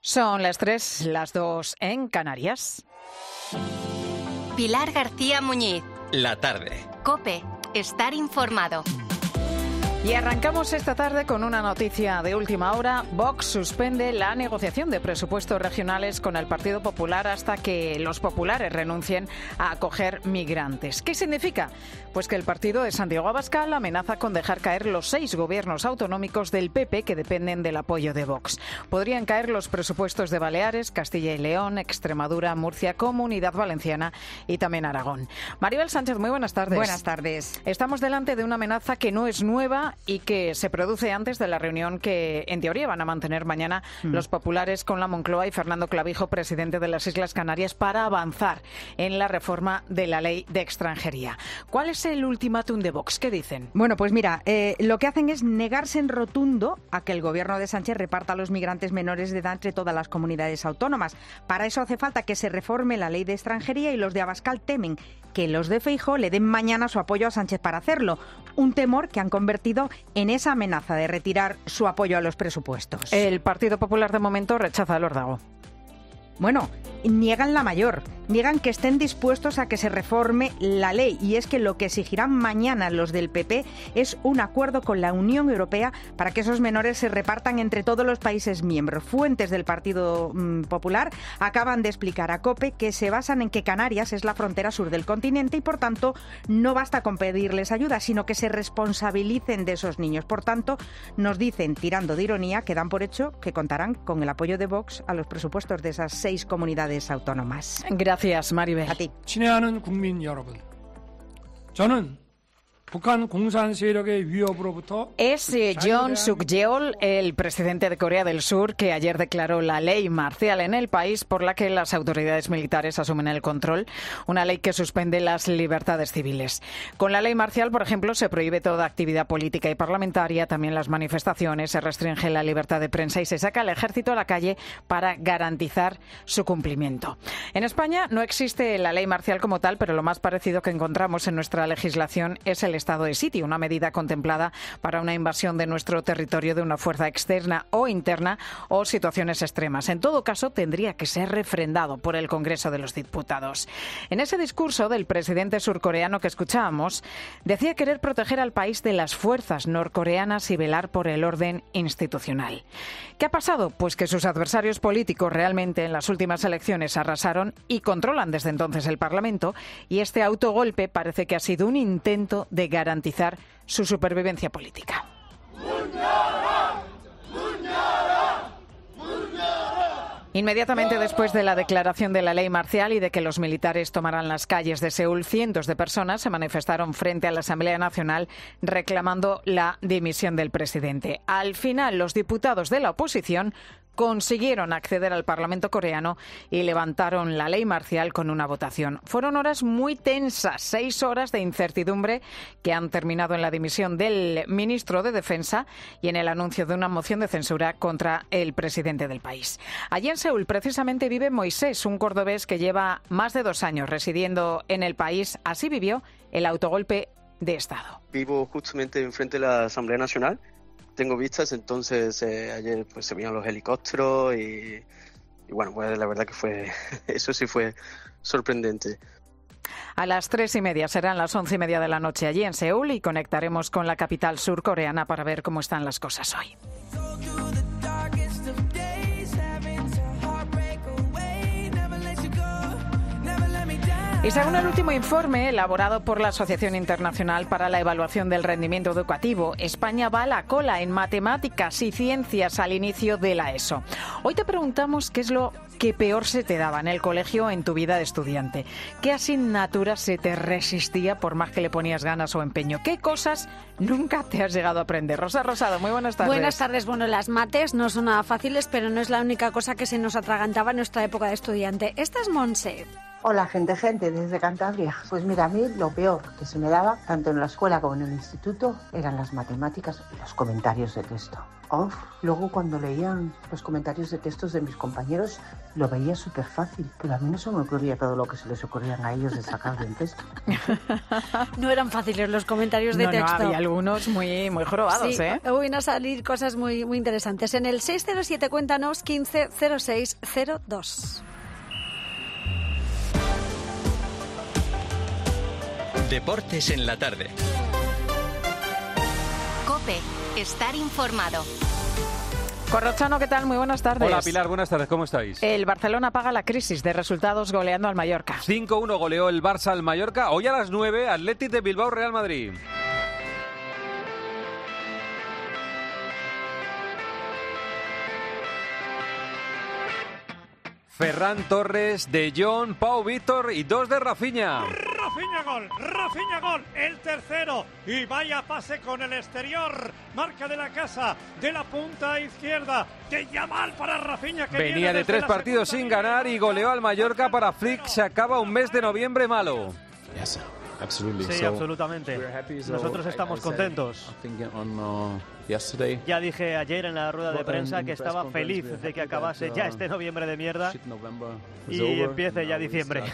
Son las 3, las 2 en Canarias. Pilar García Muñiz. La tarde. COPE. Estar informado. Y arrancamos esta tarde con una noticia de última hora. Vox suspende la negociación de presupuestos regionales con el Partido Popular hasta que los populares renuncien a acoger migrantes. ¿Qué significa? Pues que el partido de Santiago Abascal amenaza con dejar caer los 6 gobiernos autonómicos del PP que dependen del apoyo de Vox. Podrían caer los presupuestos de Baleares, Castilla y León, Extremadura, Murcia, Comunidad Valenciana y también Aragón. Maribel Sánchez, muy buenas tardes. Buenas tardes. Estamos delante de una amenaza que no es nueva y que se produce antes de la reunión que, en teoría, van a mantener mañana los populares con la Moncloa y Fernando Clavijo, presidente de las Islas Canarias, para avanzar en la reforma de la ley de extranjería. ¿Cuál es el ultimátum de Vox? ¿Qué dicen? Bueno, pues mira, lo que hacen es negarse en rotundo a que el gobierno de Sánchez reparta a los migrantes menores de edad entre todas las comunidades autónomas. Para eso hace falta que se reforme la ley de extranjería y los de Abascal temen que los de Feijóo le den mañana su apoyo a Sánchez para hacerlo. Un temor que han convertido en esa amenaza de retirar su apoyo a los presupuestos. El Partido Popular de momento rechaza el órdago. Bueno, niegan la mayor, niegan que estén dispuestos a que se reforme la ley, y es que lo que exigirán mañana los del PP es un acuerdo con la Unión Europea para que esos menores se repartan entre todos los países miembros. Fuentes del Partido Popular acaban de explicar a COPE que se basan en que Canarias es la frontera sur del continente y por tanto no basta con pedirles ayuda, sino que se responsabilicen de esos niños. Por tanto, nos dicen, tirando de ironía, que dan por hecho que contarán con el apoyo de Vox a los presupuestos de esas 6 comunidades autónomas. Gracias, Maribel. A ti. 친애하는 국민 여러분, 저는 북한 공산 세력의 위협으로부터 Es Yoon Suk-yeol, el presidente de Corea del Sur, que ayer declaró la ley marcial en el país por la que las autoridades militares asumen el control, una ley que suspende las libertades civiles. Con la ley marcial, por ejemplo, se prohíbe toda actividad política y parlamentaria, también las manifestaciones, se restringe la libertad de prensa y se saca al ejército a la calle para garantizar su cumplimiento. En España no existe la ley marcial como tal, pero lo más parecido que encontramos en nuestra legislación es el estado de sitio, una medida contemplada para una invasión de nuestro territorio de una fuerza externa o interna o situaciones extremas. En todo caso, tendría que ser refrendado por el Congreso de los Diputados. En ese discurso del presidente surcoreano que escuchábamos, decía querer proteger al país de las fuerzas norcoreanas y velar por el orden institucional. ¿Qué ha pasado? Pues que sus adversarios políticos realmente en las últimas elecciones arrasaron y controlan desde entonces el Parlamento, y este autogolpe parece que ha sido un intento de garantizar su supervivencia política. Inmediatamente después de la declaración de la ley marcial y de que los militares tomaran las calles de Seúl, cientos de personas se manifestaron frente a la Asamblea Nacional reclamando la dimisión del presidente. Al final, los diputados de la oposición consiguieron acceder al Parlamento coreano y levantaron la ley marcial con una votación. Fueron horas muy tensas, 6 horas de incertidumbre que han terminado en la dimisión del ministro de Defensa y en el anuncio de una moción de censura contra el presidente del país. Allí en Seúl precisamente vive Moisés, un cordobés que lleva más de 2 años residiendo en el país. Así vivió el autogolpe de Estado. Vivo justamente enfrente de la Asamblea Nacional. Tengo vistas, entonces ayer pues se veían los helicópteros y bueno, pues la verdad que eso sí fue sorprendente. A las 3:30 serán las 11:30 de la noche allí en Seúl y conectaremos con la capital surcoreana para ver cómo están las cosas hoy. Y según el último informe elaborado por la Asociación Internacional para la Evaluación del Rendimiento Educativo, España va a la cola en matemáticas y ciencias al inicio de la ESO. Hoy te preguntamos qué es lo que peor se te daba en el colegio en tu vida de estudiante. ¿Qué asignatura se te resistía por más que le ponías ganas o empeño? ¿Qué cosas nunca te has llegado a aprender? Rosa Rosado, muy buenas tardes. Buenas tardes. Bueno, las mates no son nada fáciles, pero no es la única cosa que se nos atragantaba en nuestra época de estudiante. Esta es Montse. Hola, gente, desde Cantabria. Pues mira, a mí lo peor que se me daba, tanto en la escuela como en el instituto, eran las matemáticas y los comentarios de texto. Luego cuando leían los comentarios de textos de mis compañeros, lo veía súper fácil, pero a mí no se me ocurría todo lo que se les ocurrían a ellos de sacar de un texto. No eran fáciles los comentarios de texto. No, había algunos muy jorobados, sí, Hoy van a salir cosas muy interesantes. En el 607 cuéntanos 150602. Deportes en la tarde. COPE. Estar informado. Corrochano, ¿qué tal? Muy buenas tardes. Hola Pilar, buenas tardes, ¿cómo estáis? El Barcelona paga la crisis de resultados goleando al Mallorca. 5-1 goleó el Barça al Mallorca. Hoy a las 9, Athletic de Bilbao, Real Madrid. Ferran Torres, De Jong, Pau Víctor y 2 de Rafinha. Rafinha gol, el tercero y vaya pase con el exterior, marca de la casa, de la punta izquierda, de Yamal para Rafinha que venía de 3 partidos sin ganar y goleó al Mallorca para Flick, se acaba un mes de noviembre malo. Sí, absolutamente. Nosotros estamos contentos. Ya dije ayer en la rueda de prensa que estaba feliz de que acabase ya este noviembre de mierda y empiece ya diciembre.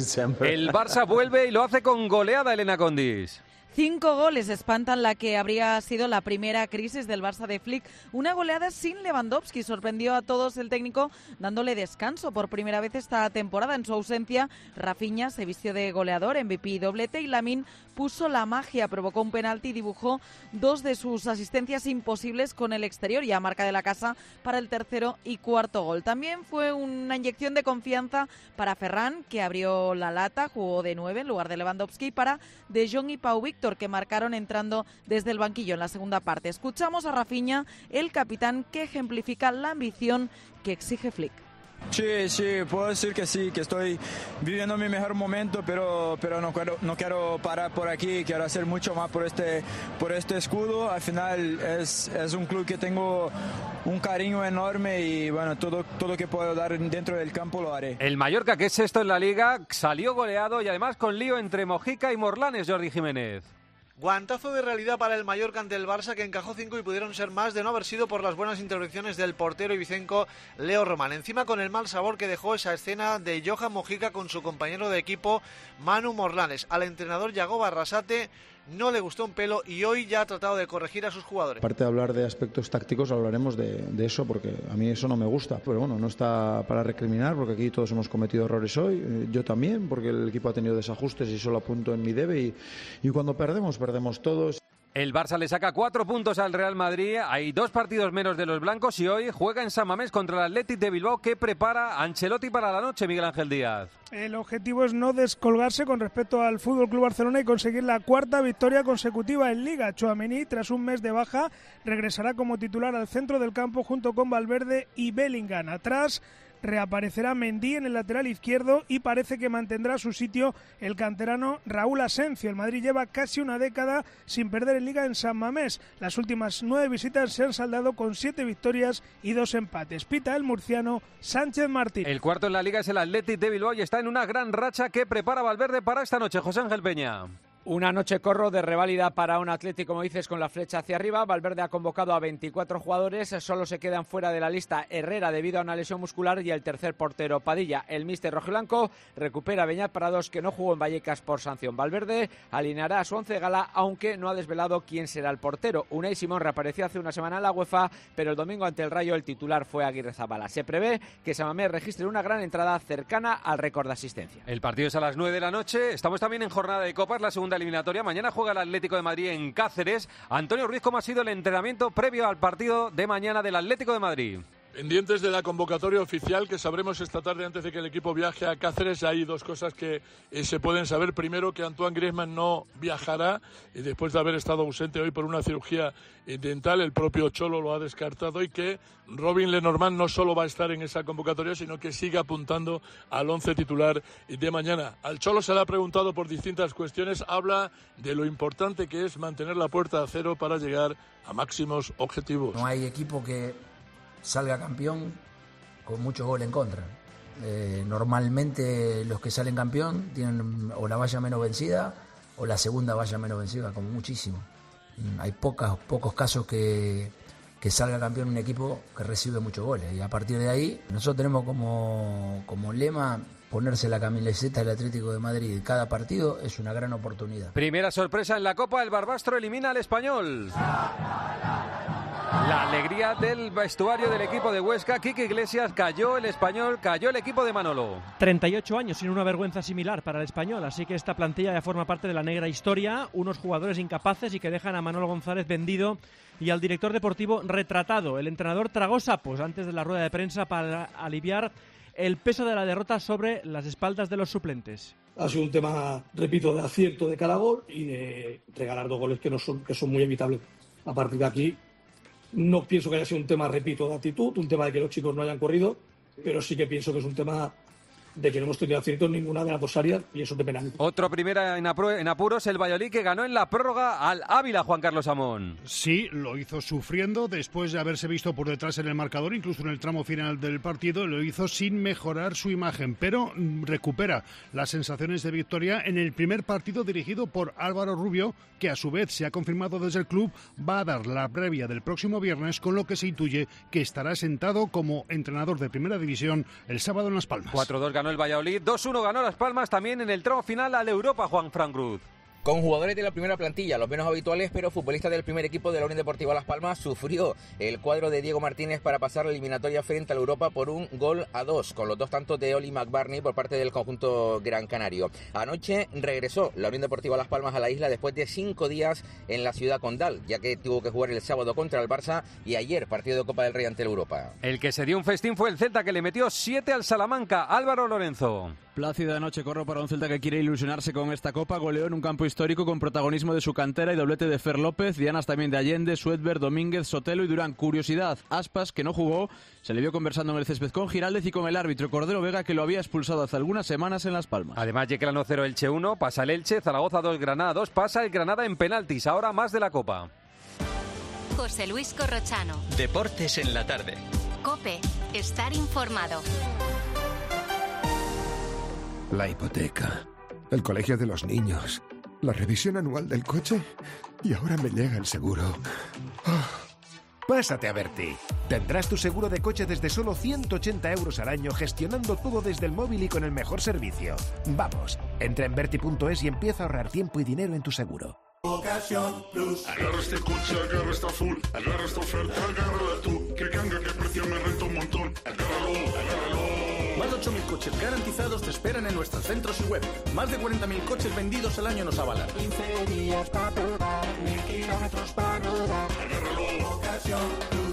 El Barça vuelve y lo hace con goleada, Elena Condis. 5 goles espantan la que habría sido la primera crisis del Barça de Flick. Una goleada sin Lewandowski. Sorprendió a todos el técnico dándole descanso por primera vez esta temporada. En su ausencia, Rafinha se vistió de goleador, MVP y doblete, y Lamine puso la magia, provocó un penalti y dibujó 2 de sus asistencias imposibles con el exterior, y a marca de la casa para el tercero y cuarto gol. También fue una inyección de confianza para Ferran, que abrió la lata, jugó de 9 en lugar de Lewandowski, para De Jong y Pau Víctor, que marcaron entrando desde el banquillo en la segunda parte. Escuchamos a Rafinha, el capitán, que ejemplifica la ambición que exige Flick. Sí, puedo decir que sí, que estoy viviendo mi mejor momento, pero no quiero parar por aquí, quiero hacer mucho más por este escudo. Al final es un club que tengo un cariño enorme y bueno, todo que puedo dar dentro del campo lo haré. El Mallorca, que es sexto en la Liga, salió goleado y además con lío entre Mojica y Morlanes, Jordi Jiménez. Guantazo de realidad para el Mallorca ante el Barça, que encajó 5 y pudieron ser más de no haber sido por las buenas intervenciones del portero ibicenco Leo Román. Encima con el mal sabor que dejó esa escena de Johan Mojica con su compañero de equipo Manu Morlanes. Al entrenador Yago Barrasate no le gustó un pelo y hoy ya ha tratado de corregir a sus jugadores. Aparte de hablar de aspectos tácticos, hablaremos de eso, porque a mí eso no me gusta. Pero bueno, no está para recriminar, porque aquí todos hemos cometido errores hoy. Yo también, porque el equipo ha tenido desajustes y solo apunto en mi debe. Y cuando perdemos todos. El Barça le saca 4 puntos al Real Madrid. Hay 2 partidos menos de los blancos y hoy juega en San Mamés contra el Athletic de Bilbao, que prepara Ancelotti para la noche, Miguel Ángel Díaz. El objetivo es no descolgarse con respecto al FC Barcelona y conseguir la 4ª victoria consecutiva en Liga. Tchouaméni, tras un mes de baja, regresará como titular al centro del campo junto con Valverde y Bellingham. Atrás reaparecerá Mendy en el lateral izquierdo y parece que mantendrá su sitio el canterano Raúl Asencio. El Madrid lleva casi una década sin perder en Liga en San Mamés. Las últimas 9 visitas se han saldado con 7 victorias y 2 empates. Pita el murciano Sánchez Martín. El cuarto en la Liga es el Athletic de Bilbao y está en una gran racha que prepara Valverde para esta noche. José Ángel Peña. Una noche corro de reválida para un Athletic, como dices, con la flecha hacia arriba. Valverde ha convocado a 24 jugadores, solo se quedan fuera de la lista Herrera debido a una lesión muscular y el tercer portero Padilla. El míster rojiblanco recupera a Beñat Prados, que no jugó en Vallecas por sanción. Valverde alineará a su once gala, aunque no ha desvelado quién será el portero. Unai Simón reapareció hace una semana en la UEFA, pero el domingo ante el Rayo el titular fue Aguirrezabala. Se prevé que San Mamés registre una gran entrada cercana al récord de asistencia. El partido es a las 9 de la noche. Estamos también en jornada de Copas, la segunda eliminatoria. Mañana juega el Atlético de Madrid en Cáceres. Antonio Ruiz, ¿cómo ha sido el entrenamiento previo al partido de mañana del Atlético de Madrid? Pendientes de la convocatoria oficial que sabremos esta tarde antes de que el equipo viaje a Cáceres. Hay 2 cosas que se pueden saber. Primero, que Antoine Griezmann no viajará después de haber estado ausente hoy por una cirugía dental. El propio Cholo lo ha descartado, y que Robin Lenormand no solo va a estar en esa convocatoria, sino que sigue apuntando al 11 titular de mañana. Al Cholo se le ha preguntado por distintas cuestiones. Habla de lo importante que es mantener la puerta a cero para llegar a máximos objetivos. No hay equipo que salga campeón con muchos goles en contra. Normalmente los que salen campeón tienen o la valla menos vencida o la segunda valla menos vencida, como muchísimo. Hay pocos casos que salga campeón un equipo que recibe muchos goles, y a partir de ahí nosotros tenemos como lema ponerse la camiseta del Atlético de Madrid. Cada partido es una gran oportunidad. Primera sorpresa en la Copa, el Barbastro elimina al Español. La alegría del vestuario del equipo de Huesca. Quique Iglesias, cayó el Español, cayó el equipo de Manolo. 38 años sin una vergüenza similar para el Español, así que esta plantilla ya forma parte de la negra historia. Unos jugadores incapaces y que dejan a Manolo González vendido y al director deportivo retratado. El entrenador tragó sapos antes de la rueda de prensa para aliviar el peso de la derrota sobre las espaldas de los suplentes. Ha sido un tema, repito, de acierto de cada gol y de regalar 2 goles que son muy evitables. A partir de aquí, no pienso que haya sido un tema, repito, de actitud, un tema de que los chicos no hayan corrido, pero sí que pienso que es un tema de que no hemos tenido acierto en ninguna de las dos áreas y eso te penaliza. Otro primera en apuros, el Valladolid, que ganó en la prórroga al Ávila, Juan Carlos Amón. Sí, lo hizo sufriendo después de haberse visto por detrás en el marcador, incluso en el tramo final del partido, lo hizo sin mejorar su imagen, pero recupera las sensaciones de victoria en el primer partido dirigido por Álvaro Rubio, que a su vez se ha confirmado desde el club, va a dar la previa del próximo viernes, con lo que se intuye que estará sentado como entrenador de Primera División el sábado en Las Palmas. 4-2 ganó el Valladolid, 2-1 ganó Las Palmas, también en el tramo final al Europa, Juan Fran Cruz. Con jugadores de la primera plantilla, los menos habituales, pero futbolistas del primer equipo de la Unión Deportiva Las Palmas, sufrió el cuadro de Diego Martínez para pasar la eliminatoria frente a la Europa por 1-2, con los 2 tantos de Oli McBurney por parte del conjunto gran canario. Anoche regresó la Unión Deportiva Las Palmas a la isla después de 5 días en la ciudad condal, ya que tuvo que jugar el sábado contra el Barça y ayer partido de Copa del Rey ante el Europa. El que se dio un festín fue el Celta, que le metió 7 al Salamanca. Álvaro Lorenzo. Plácida noche corro para un Celta que quiere ilusionarse con esta Copa. Goleó en un campo histórico con protagonismo de su cantera y doblete de Fer López, dianas también de Allende, Suedberg, Domínguez, Sotelo y Durán. Curiosidad, Aspas, que no jugó, se le vio conversando en el césped con Giraldez y con el árbitro Cordero Vega, que lo había expulsado hace algunas semanas en Las Palmas. Además, Yeclano 0, Elche 1, pasa el Elche, Zaragoza 2, Granada 2, pasa el Granada en penaltis. Ahora más de la Copa. José Luis Corrochano. Deportes en la tarde. COPE, estar informado. La hipoteca, el colegio de los niños, la revisión anual del coche y ahora me llega el seguro. Pásate a Berti. Tendrás tu seguro de coche desde solo 180 € al año, gestionando todo desde el móvil y con el mejor servicio. Vamos, entra en Berti.es y empieza a ahorrar tiempo y dinero en tu seguro. Ocasión Plus. Agarra este coche, agarra esta full, agarra esta oferta, agárrala tú. Que canga, que precio me renta un montón. Agárralo, agárralo. Más de 8.000 coches garantizados te esperan en nuestros centros y web. Más de 40.000 coches vendidos al año nos avalan. 15 días para probar, 1000 kilómetros para rodar. Agárralo, Ocasión Plus.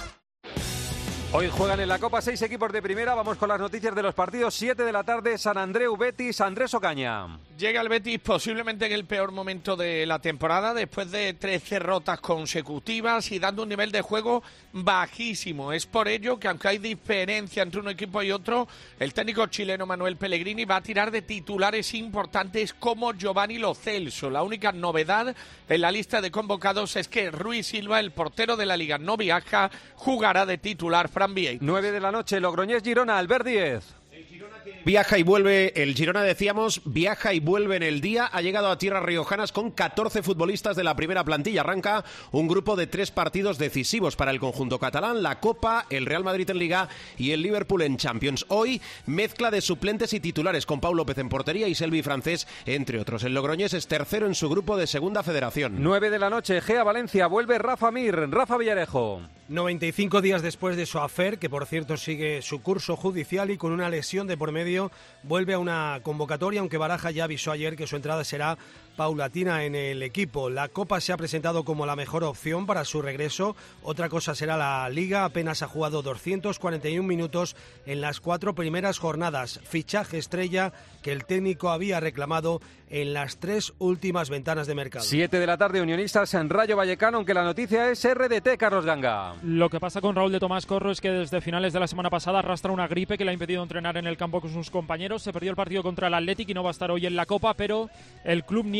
Hoy juegan en la Copa 6 equipos de primera. Vamos con las noticias de los partidos. 7 de la tarde, San Andreu Betis, Andrés Ocaña. Llega el Betis posiblemente en el peor momento de la temporada, después de 3 derrotas consecutivas y dando un nivel de juego bajísimo. Es por ello que, aunque hay diferencia entre un equipo y otro, el técnico chileno Manuel Pellegrini va a tirar de titulares importantes como Giovanni Lo Celso. La única novedad en la lista de convocados es que Rui Silva, el portero de la Liga, no viaja, jugará de titular. 9 de la noche, Logroñés Girona, Albert Díez. Viaja y vuelve, el Girona decíamos, viaja y vuelve en el día, ha llegado a tierras riojanas con 14 futbolistas de la primera plantilla, arranca un grupo de 3 partidos decisivos para el conjunto catalán, la Copa, el Real Madrid en Liga y el Liverpool en Champions. Hoy, mezcla de suplentes y titulares con Pau López en portería y Selvi Francés, entre otros. El Logroñés es tercero en su grupo de Segunda Federación. 9 de la noche, Gea Valencia, vuelve Rafa Mir, Rafa Villarejo. 95 días después de su afer, que por cierto sigue su curso judicial y con una lesión de por medio, vuelve a una convocatoria, aunque Baraja ya avisó ayer que su entrada será paulatina en el equipo. La Copa se ha presentado como la mejor opción para su regreso. Otra cosa será la Liga. Apenas ha jugado 241 minutos en las 4 primeras jornadas. Fichaje estrella que el técnico había reclamado en las 3 últimas ventanas de mercado. 7 de la tarde, Unionistas en Rayo Vallecano, aunque la noticia es RDT, Carlos Ganga. Lo que pasa con Raúl de Tomás Corro es que desde finales de la semana pasada arrastra una gripe que le ha impedido entrenar en el campo con sus compañeros. Se perdió el partido contra el Athletic y no va a estar hoy en la Copa, pero el club niega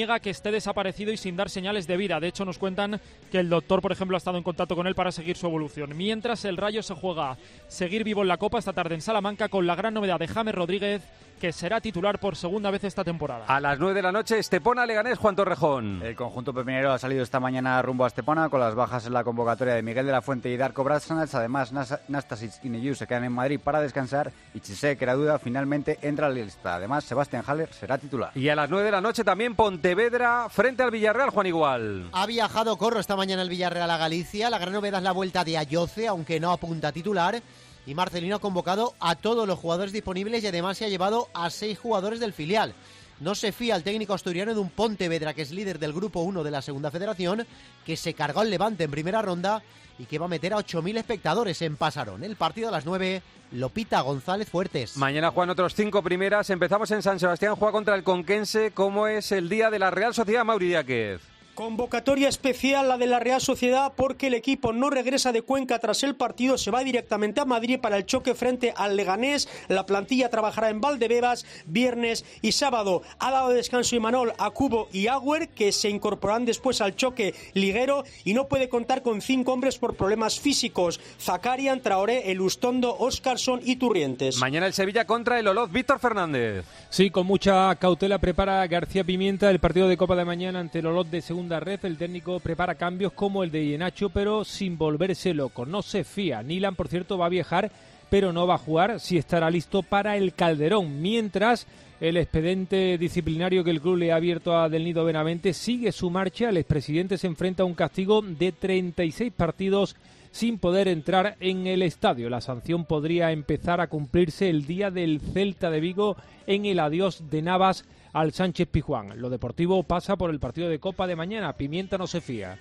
niega que esté desaparecido y sin dar señales de vida. De hecho, nos cuentan que el doctor, por ejemplo, ha estado en contacto con él para seguir su evolución. Mientras, el Rayo se juega seguir vivo en la Copa esta tarde en Salamanca con la gran novedad de James Rodríguez, que será titular por segunda vez esta temporada. A las 9 de la noche, Estepona Leganés, Juan Torrejón. El conjunto pepinero ha salido esta mañana rumbo a Estepona con las bajas en la convocatoria de Miguel de la Fuente y Darko Brasnats. Además, Nastasic y Neyu se quedan en Madrid para descansar y Chisé, que era duda, finalmente entra a la lista. Además, Sebastián Haller será titular. Y a las 9 de la noche también Pontevedra frente al Villarreal, Juan Igual. Ha viajado Corro esta mañana el Villarreal a Galicia. La gran novedad es la vuelta de Ayoce, aunque no apunta a titular. Y Marcelino ha convocado a todos los jugadores disponibles y además se ha llevado a 6 jugadores del filial. No se fía el técnico asturiano de un Pontevedra, que es líder del Grupo 1 de la Segunda Federación, que se cargó al Levante en primera ronda y que va a meter a 8.000 espectadores en Pasarón. El partido a las 9 lo pita González Fuertes. Mañana juegan otros 5 primeras. Empezamos en San Sebastián, juega contra el Conquense. ¿Cómo es el día de la Real Sociedad, Mauri Díaz? Convocatoria especial la de la Real Sociedad porque el equipo no regresa de Cuenca tras el partido, se va directamente a Madrid para el choque frente al Leganés. La plantilla trabajará en Valdebebas viernes y sábado. Ha dado descanso Imanol a Cubo y Agüer, que se incorporarán después al choque liguero, y no puede contar con 5 hombres por problemas físicos: Zakarian, Traoré, Elustondo, Óscarson y Turrientes. Mañana el Sevilla contra el Oloz, Víctor Fernández. Sí, con mucha cautela prepara García Pimienta el partido de Copa de mañana ante el Oloz de segunda red. El técnico prepara cambios como el de Ienacho, pero sin volverse loco. No se fía. Nilan, por cierto, va a viajar, pero no va a jugar. Sí estará listo para el Calderón. Mientras, el expediente disciplinario que el club le ha abierto a Del Nido Benavente sigue su marcha. El expresidente se enfrenta a un castigo de 36 partidos sin poder entrar en el estadio. La sanción podría empezar a cumplirse el día del Celta de Vigo en el adiós de Navas al Sánchez Pizjuán. Lo deportivo pasa por el partido de Copa de mañana. Pimienta no se fía.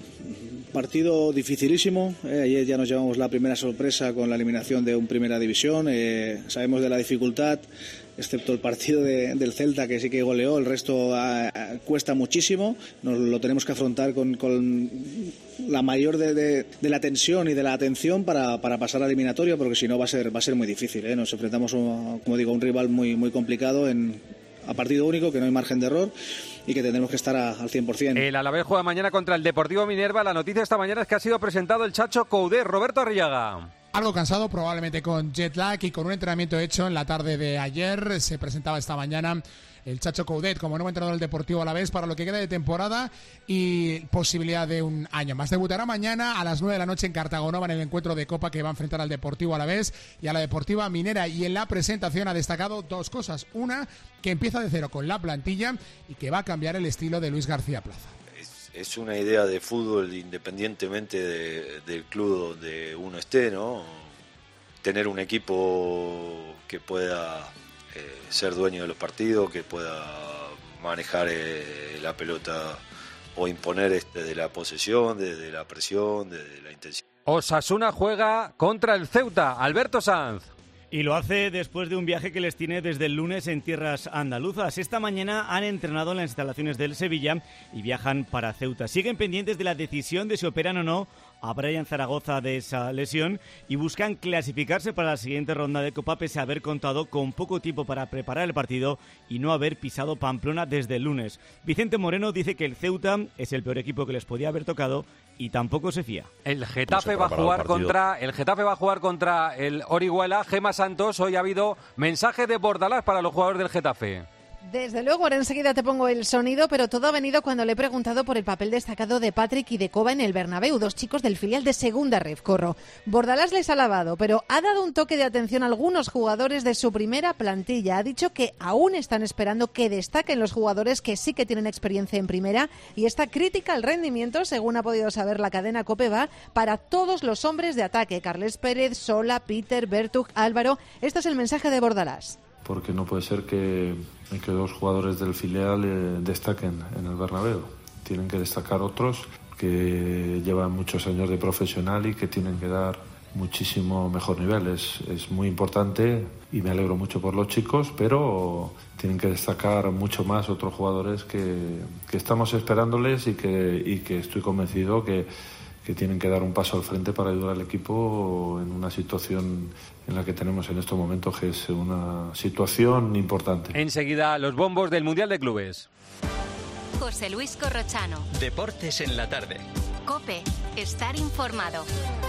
Partido dificilísimo. Ayer ya nos llevamos la primera sorpresa con la eliminación de un Primera División. Sabemos de la dificultad, excepto el partido del Celta, que sí que goleó. El resto cuesta muchísimo. Nos lo tenemos que afrontar con la mayor de la tensión y de la atención para pasar a la eliminatoria, porque si no va a ser muy difícil. Nos enfrentamos, como digo, a un rival muy complicado a partido único, que no hay margen de error y que tendremos que estar al 100%. El Alavés juega mañana contra el Deportivo Minerva. La noticia esta mañana es que ha sido presentado el Chacho Coudet. Roberto Arriaga. Algo cansado, probablemente con jet lag y con un entrenamiento hecho en la tarde de ayer. Se presentaba esta mañana el Chacho Coudet como nuevo entrenador del Deportivo Alavés para lo que queda de temporada y posibilidad de un año más. Debutará mañana a las 9 de la noche en Cartagonova en el encuentro de Copa que va a enfrentar al Deportivo Alavés y a la Deportiva Minera. Y en la presentación ha destacado 2 cosas. Una, que empieza de cero con la plantilla y que va a cambiar el estilo de Luis García Plaza. Es una idea de fútbol independientemente del club donde uno esté, ¿no? Tener un equipo que pueda ser dueño de los partidos, que pueda manejar la pelota o imponer desde la posesión, desde la presión, desde la intensidad. Osasuna juega contra el Ceuta. Alberto Sanz. Y lo hace después de un viaje que les tiene desde el lunes en tierras andaluzas. Esta mañana han entrenado en las instalaciones del Sevilla y viajan para Ceuta. Siguen pendientes de la decisión de si operan o no a Brian Zaragoza de esa lesión y buscan clasificarse para la siguiente ronda de Copa, pese a haber contado con poco tiempo para preparar el partido y no haber pisado Pamplona desde el lunes. Vicente Moreno dice que el Ceuta es el peor equipo que les podía haber tocado y tampoco se fía. El Getafe va a jugar contra el Orihuela. Gemma Santos, hoy ha habido mensaje de Bordalás para los jugadores del Getafe. Desde luego, ahora enseguida te pongo el sonido, pero todo ha venido cuando le he preguntado por el papel destacado de Patrick y de Coba en el Bernabéu, 2 chicos del filial de Segunda Ref, Corro. Bordalás les ha alabado, pero ha dado un toque de atención a algunos jugadores de su primera plantilla. Ha dicho que aún están esperando que destaquen los jugadores que sí que tienen experiencia en primera, y esta crítica al rendimiento, según ha podido saber la cadena COPE, va para todos los hombres de ataque: Carles Pérez, Sola, Peter, Bertug, Álvaro. Esto es el mensaje de Bordalás. Porque no puede ser que 2 jugadores del filial destaquen en el Bernabéu. Tienen que destacar otros que llevan muchos años de profesional y que tienen que dar muchísimo mejor nivel. Es muy importante y me alegro mucho por los chicos, pero tienen que destacar mucho más otros jugadores que estamos esperándoles y que estoy convencido que tienen que dar un paso al frente para ayudar al equipo en una situación en la que tenemos en estos momentos, que es una situación importante. Enseguida, los bombos del Mundial de Clubes. José Luis Corrochano. Deportes en la tarde. COPE. Estar informado.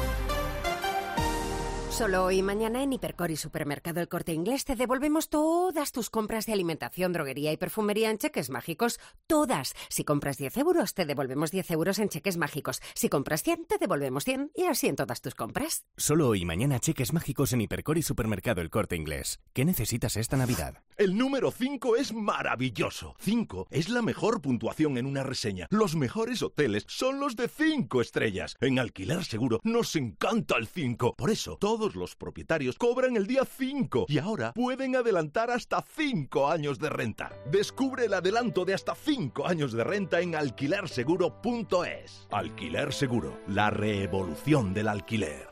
Solo hoy y mañana en Hipercor y Supermercado El Corte Inglés te devolvemos todas tus compras de alimentación, droguería y perfumería en cheques mágicos. Todas. Si compras 10 euros, te devolvemos 10 euros en cheques mágicos. Si compras 100, te devolvemos 100 y así en todas tus compras. Solo hoy y mañana cheques mágicos en Hipercor y Supermercado El Corte Inglés. ¿Qué necesitas esta Navidad? El número 5 es maravilloso. 5 es la mejor puntuación en una reseña. Los mejores hoteles son los de 5 estrellas. En Alquiler Seguro nos encanta el 5. Por eso, todos los propietarios cobran el día 5 y ahora pueden adelantar hasta 5 años de renta. Descubre el adelanto de hasta 5 años de renta en alquilerseguro.es. Alquiler Seguro, la revolución del alquiler.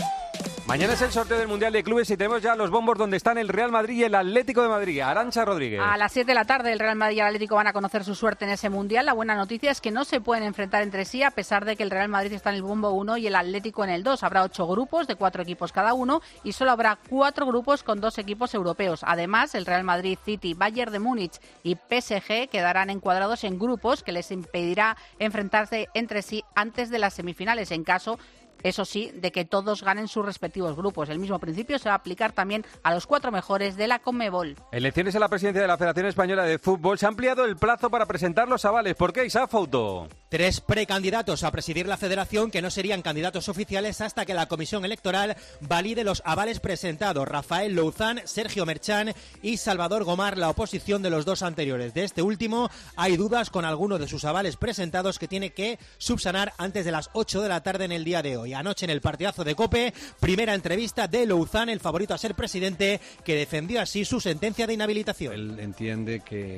Mañana es el sorteo del Mundial de Clubes y tenemos ya los bombos donde están el Real Madrid y el Atlético de Madrid. Arantxa Rodríguez. A las 7 de la tarde el Real Madrid y el Atlético van a conocer su suerte en ese Mundial. La buena noticia es que no se pueden enfrentar entre sí, a pesar de que el Real Madrid está en el bombo 1 y el Atlético en el 2. Habrá 8 grupos de 4 equipos cada uno y solo habrá 4 grupos con 2 equipos europeos. Además, el Real Madrid, City, Bayern de Múnich y PSG quedarán encuadrados en grupos que les impedirá enfrentarse entre sí antes de las semifinales, en caso, eso sí, de que todos ganen sus respectivos grupos. El mismo principio se va a aplicar también a los 4 mejores de la Conmebol. Elecciones a la presidencia de la Federación Española de Fútbol. Se ha ampliado el plazo para presentar los avales. ¿Por qué, Isaac Fouto? 3 precandidatos a presidir la federación que no serían candidatos oficiales hasta que la Comisión Electoral valide los avales presentados. Rafael Louzán, Sergio Merchán y Salvador Gomar, la oposición de los 2 anteriores. De este último hay dudas con alguno de sus avales presentados que tiene que subsanar antes de las 8 de la tarde en el día de hoy. Anoche en el partidazo de COPE, primera entrevista de Louzán, el favorito a ser presidente, que defendió así su sentencia de inhabilitación. Él entiende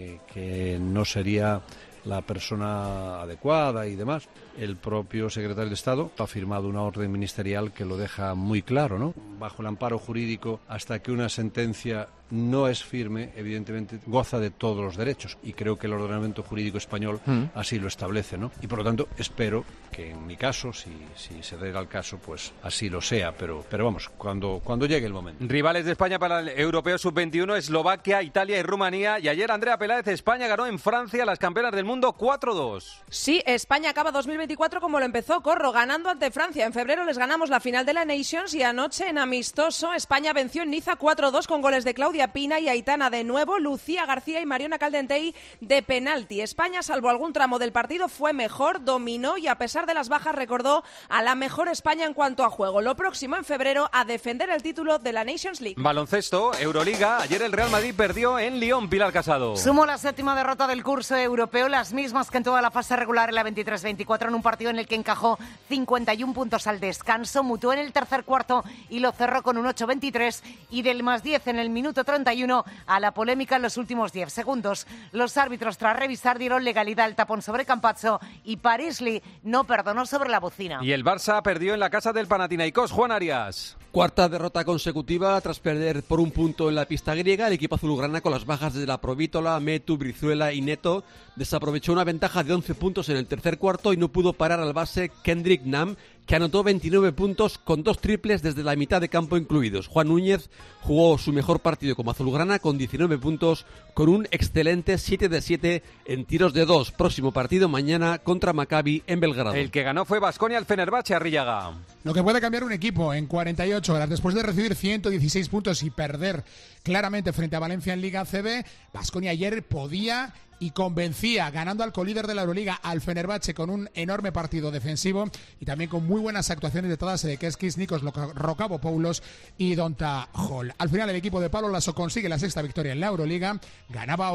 que no sería la persona adecuada y demás. El propio secretario de Estado ha firmado una orden ministerial que lo deja muy claro, ¿no? Bajo el amparo jurídico, hasta que una sentencia no es firme, evidentemente goza de todos los derechos, y creo que el ordenamiento jurídico español así lo establece, ¿no? Y por lo tanto espero que en mi caso, si se diera el caso, pues así lo sea, pero vamos, cuando llegue el momento. Rivales de España para el Europeo Sub-21, Eslovaquia, Italia y Rumanía, y ayer Andrea Peláez, España ganó en Francia a las campeonas del mundo 4-2. Sí, España acaba 2024 como lo empezó, Corro, ganando ante Francia. En febrero les ganamos la final de la Nations y anoche en amistoso España venció en Niza 4-2 con goles de Claudia Pina y Aitana de nuevo, Lucía García y Mariona Caldentey de penalti. España, salvo algún tramo del partido, fue mejor, dominó y a pesar de las bajas recordó a la mejor España en cuanto a juego. Lo próximo en febrero a defender el título de la Nations League. Baloncesto, Euroliga, ayer el Real Madrid perdió en Lyon. Pilar Casado. Sumó la 7ª derrota del curso europeo, las mismas que en toda la fase regular en la 23-24, en un partido en el que encajó 51 puntos al descanso, mutó en el tercer cuarto y lo cerró con un 8-23 y del más 10 en el minuto 31 a la polémica en los últimos 10 segundos. Los árbitros, tras revisar, dieron legalidad al tapón sobre Campazzo y Parisli no perdonó sobre la bocina. Y el Barça perdió en la casa del Panathinaikos. Juan Arias. Cuarta derrota consecutiva tras perder por un punto en la pista griega. El equipo azulgrana, con las bajas de la Provítola, Metu, Brizuela y Neto, desaprovechó una ventaja de 11 puntos en el tercer cuarto y no pudo parar al base Kendrick Nunn, que anotó 29 puntos con 2 triples desde la mitad de campo incluidos. Juan Núñez jugó su mejor partido como azulgrana con 19 puntos, con un excelente 7 de 7 en tiros de 2. Próximo partido mañana contra Maccabi en Belgrado. El que ganó fue Baskonia al Fenerbahce, Arrillaga. Lo que puede cambiar un equipo en 48 horas después de recibir 116 puntos y perder claramente frente a Valencia en Liga ACB, Baskonia ayer podía y convencía, ganando al colíder de la Euroliga, al Fenerbahce, con un enorme partido defensivo y también con muy buenas actuaciones de todas de Keskis, Nikos Rokavopoulos y Donta Hall. Al final el equipo de Pablo Laso consigue la 6ª victoria en la Euroliga, ganaba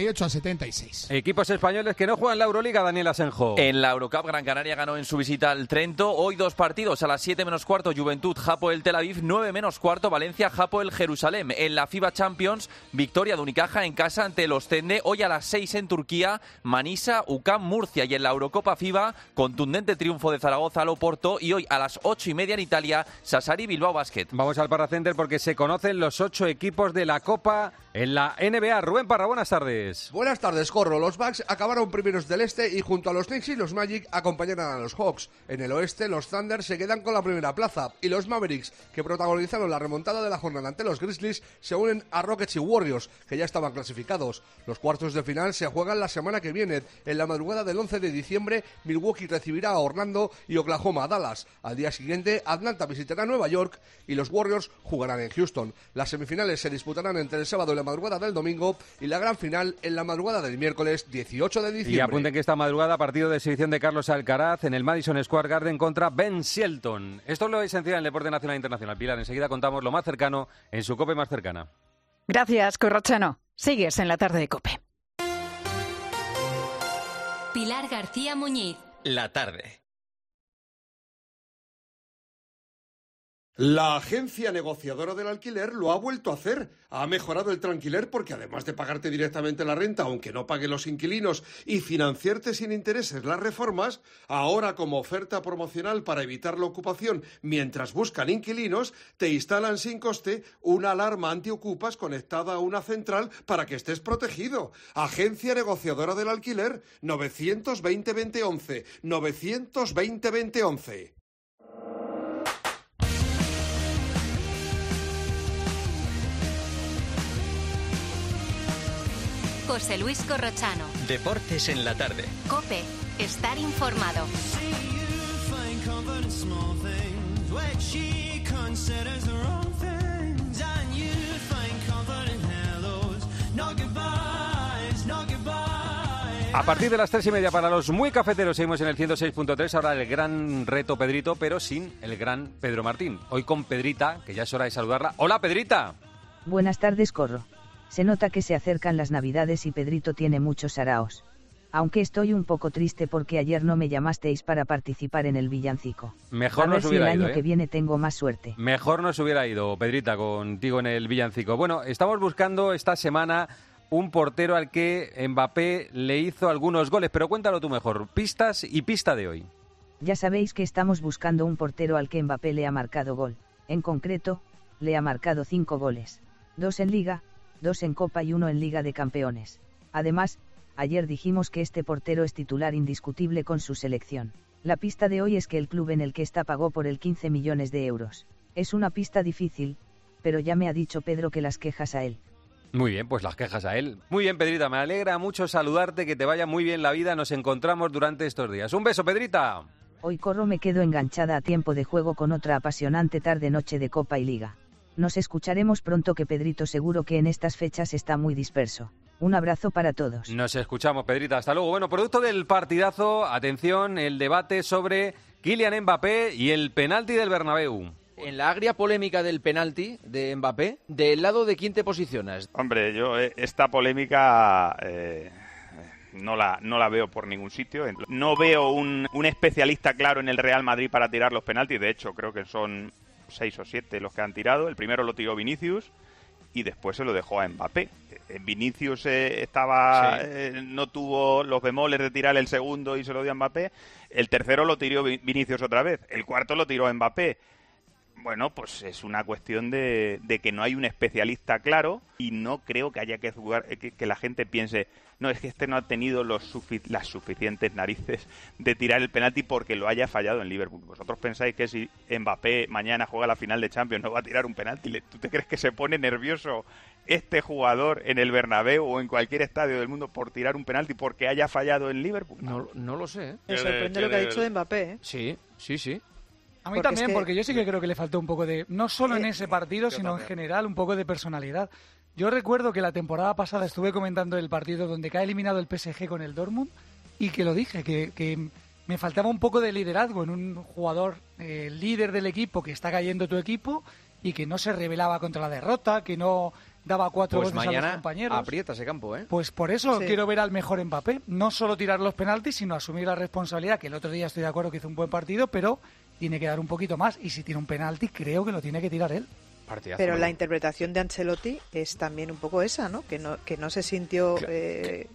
88-76. Equipos españoles que no juegan la Euroliga, Daniel Asenjo. En la Eurocup, Gran Canaria ganó en su visita al Trento. Hoy 2 partidos, a las 7 menos cuarto, Juventud, Hapoel Tel Aviv, 9 menos cuarto, Valencia, Hapoel Jerusalén. En la FIBA Champions, victoria de Unicaja en casa ante el Ostende. Hoy a las 6 en Turquía, Manisa, UCAM, Murcia. Y en la Eurocopa FIBA, contundente triunfo de Zaragoza al Oporto. Y hoy a las 8:30 en Italia, Sassari Bilbao Basket. Vamos al Paracenter porque se conocen los 8 equipos de la Copa En la NBA, Rubén Parra, buenas tardes. Buenas tardes, Corro. Los Bucks acabaron primeros del este y junto a los Knicks y los Magic acompañaron a los Hawks. En el oeste, los Thunder se quedan con la primera plaza y los Mavericks, que protagonizaron la remontada de la jornada ante los Grizzlies, se unen a Rockets y Warriors, que ya estaban clasificados. Los cuartos de final se juegan la semana que viene. En la madrugada del 11 de diciembre, Milwaukee recibirá a Orlando y Oklahoma a Dallas. Al día siguiente, Atlanta visitará Nueva York y los Warriors jugarán en Houston. Las semifinales se disputarán entre el sábado y la madrugada del domingo y la gran final en la madrugada del miércoles 18 de diciembre. Y apunten que esta madrugada partido de exhibición de Carlos Alcaraz en el Madison Square Garden contra Ben Shelton. Esto es lo esencial en el deporte nacional e internacional. Pilar, enseguida contamos lo más cercano en su COPE más cercana. Gracias, Corrochano. Sigues en la tarde de COPE. Pilar García Muñiz. La tarde. La agencia negociadora del alquiler lo ha vuelto a hacer. Ha mejorado el Tranquiler porque además de pagarte directamente la renta, aunque no paguen los inquilinos, y financiarte sin intereses las reformas, ahora como oferta promocional para evitar la ocupación mientras buscan inquilinos, te instalan sin coste una alarma antiocupas conectada a una central para que estés protegido. Agencia negociadora del alquiler, 920-2011, 920-2011. José Luis Corrochano. Deportes en la tarde. COPE. Estar informado. A partir de las 3:30 para los muy cafeteros seguimos en el 106.3. Ahora el gran reto Pedrito, pero sin el gran Pedro Martín. Hoy con Pedrita, que ya es hora de saludarla. ¡Hola, Pedrita! Buenas tardes, Corro. Se nota que se acercan las Navidades y Pedrito tiene muchos saraos. Aunque estoy un poco triste porque ayer no me llamasteis para participar en el villancico. Mejor nos hubiera ido, a ver si el año que viene tengo más suerte. Mejor nos hubiera ido, Pedrita, contigo en el villancico. Bueno, estamos buscando esta semana un portero al que Mbappé le hizo algunos goles, pero cuéntalo tú mejor. Pistas y pista de hoy. Ya sabéis que estamos buscando un portero al que Mbappé le ha marcado gol. En concreto, le ha marcado 5 goles. 2 en Liga, 2 en Copa y 1 en Liga de Campeones. Además, ayer dijimos que este portero es titular indiscutible con su selección. La pista de hoy es que el club en el que está pagó por él 15 millones de euros. Es una pista difícil, pero ya me ha dicho Pedro que las quejas a él. Muy bien, pues las quejas a él. Muy bien, Pedrita, me alegra mucho saludarte, que te vaya muy bien la vida. Nos encontramos durante estos días. Un beso, Pedrita. Hoy Corro me quedo enganchada a tiempo de juego con otra apasionante tarde-noche de Copa y Liga. Nos escucharemos pronto, que Pedrito seguro que en estas fechas está muy disperso. Un abrazo para todos. Nos escuchamos, Pedrita. Hasta luego. Bueno, producto del partidazo, atención, el debate sobre Kylian Mbappé y el penalti del Bernabéu. En la agria polémica del penalti de Mbappé, ¿del lado de quién te posicionas? Hombre, yo esta polémica no la veo por ningún sitio. No veo un especialista claro en el Real Madrid para tirar los penaltis. De hecho, creo que son 6 o 7 los que han tirado. El primero lo tiró Vinicius y después se lo dejó a Mbappé. Vinicius no tuvo los bemoles de tirar el segundo y se lo dio a Mbappé. El tercero lo tiró Vinicius otra vez. El cuarto lo tiró a Mbappé. Bueno, pues es una cuestión de que no hay un especialista claro y no creo que haya que jugar, que la gente piense, no, es que este no ha tenido las suficientes narices de tirar el penalti porque lo haya fallado en Liverpool. ¿Vosotros pensáis que si Mbappé mañana juega la final de Champions no va a tirar un penalti? ¿Tú te crees que se pone nervioso este jugador en el Bernabéu o en cualquier estadio del mundo por tirar un penalti porque haya fallado en Liverpool? No lo sé. Me sorprende lo que ha dicho de Mbappé, ¿eh? Sí. A mí también, porque yo sí que creo que le faltó un poco de, no solo en ese partido, sino en general, un poco de personalidad. Yo recuerdo que la temporada pasada estuve comentando el partido donde cae eliminado el PSG con el Dortmund y que lo dije, que me faltaba un poco de liderazgo en un jugador líder del equipo, que está cayendo tu equipo y que no se rebelaba contra la derrota, que no daba 4 goles a los compañeros. Aprieta ese campo, ¿eh? Pues por eso quiero ver al mejor Mbappé, no solo tirar los penaltis, sino asumir la responsabilidad, que el otro día estoy de acuerdo que hizo un buen partido, pero tiene que dar un poquito más, y si tiene un penalti creo que lo tiene que tirar él. Partidazo. Pero la interpretación de Ancelotti es también un poco esa, ¿no? Que no se sintió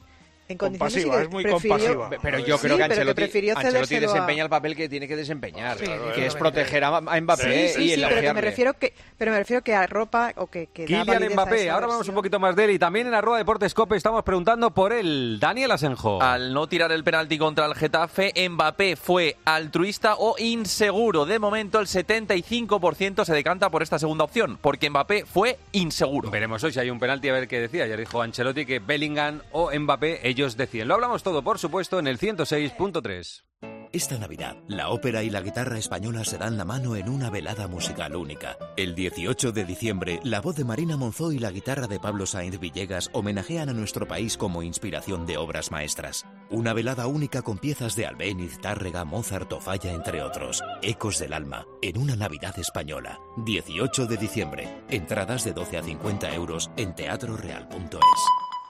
compasiva, es muy compasiva. Pero yo creo que Ancelotti desempeña el papel que tiene que desempeñar, que es proteger a Mbappé y elogiarle. Pero me refiero que arropa o que da Kylian Mbappé, ahora vamos un poquito más de él y también en arroba Deportes COPE estamos preguntando por él. Daniel Asenjo. Al no tirar el penalti contra el Getafe, Mbappé fue altruista o inseguro. De momento el 75% se decanta por esta segunda opción, porque Mbappé fue inseguro. Veremos hoy si hay un penalti, a ver qué decía. Ayer dijo Ancelotti que Bellingham o Mbappé, ellos deciden. Lo hablamos todo, por supuesto, en el 106.3. Esta Navidad, la ópera y la guitarra española se dan la mano en una velada musical única. El 18 de diciembre, la voz de Marina Monzó y la guitarra de Pablo Sainz Villegas homenajean a nuestro país como inspiración de obras maestras. Una velada única con piezas de Albéniz, Tárrega, Mozart o Falla, entre otros. Ecos del alma, en una Navidad española. 18 de diciembre. Entradas de 12 a 50 euros en teatroreal.es.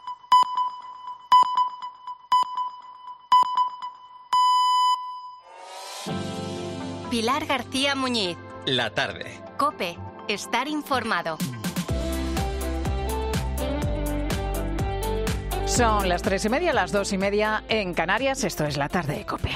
Pilar García Muñiz. La tarde. COPE. Estar informado. Son las 3:30, las 2:30 en Canarias. Esto es La Tarde de COPE.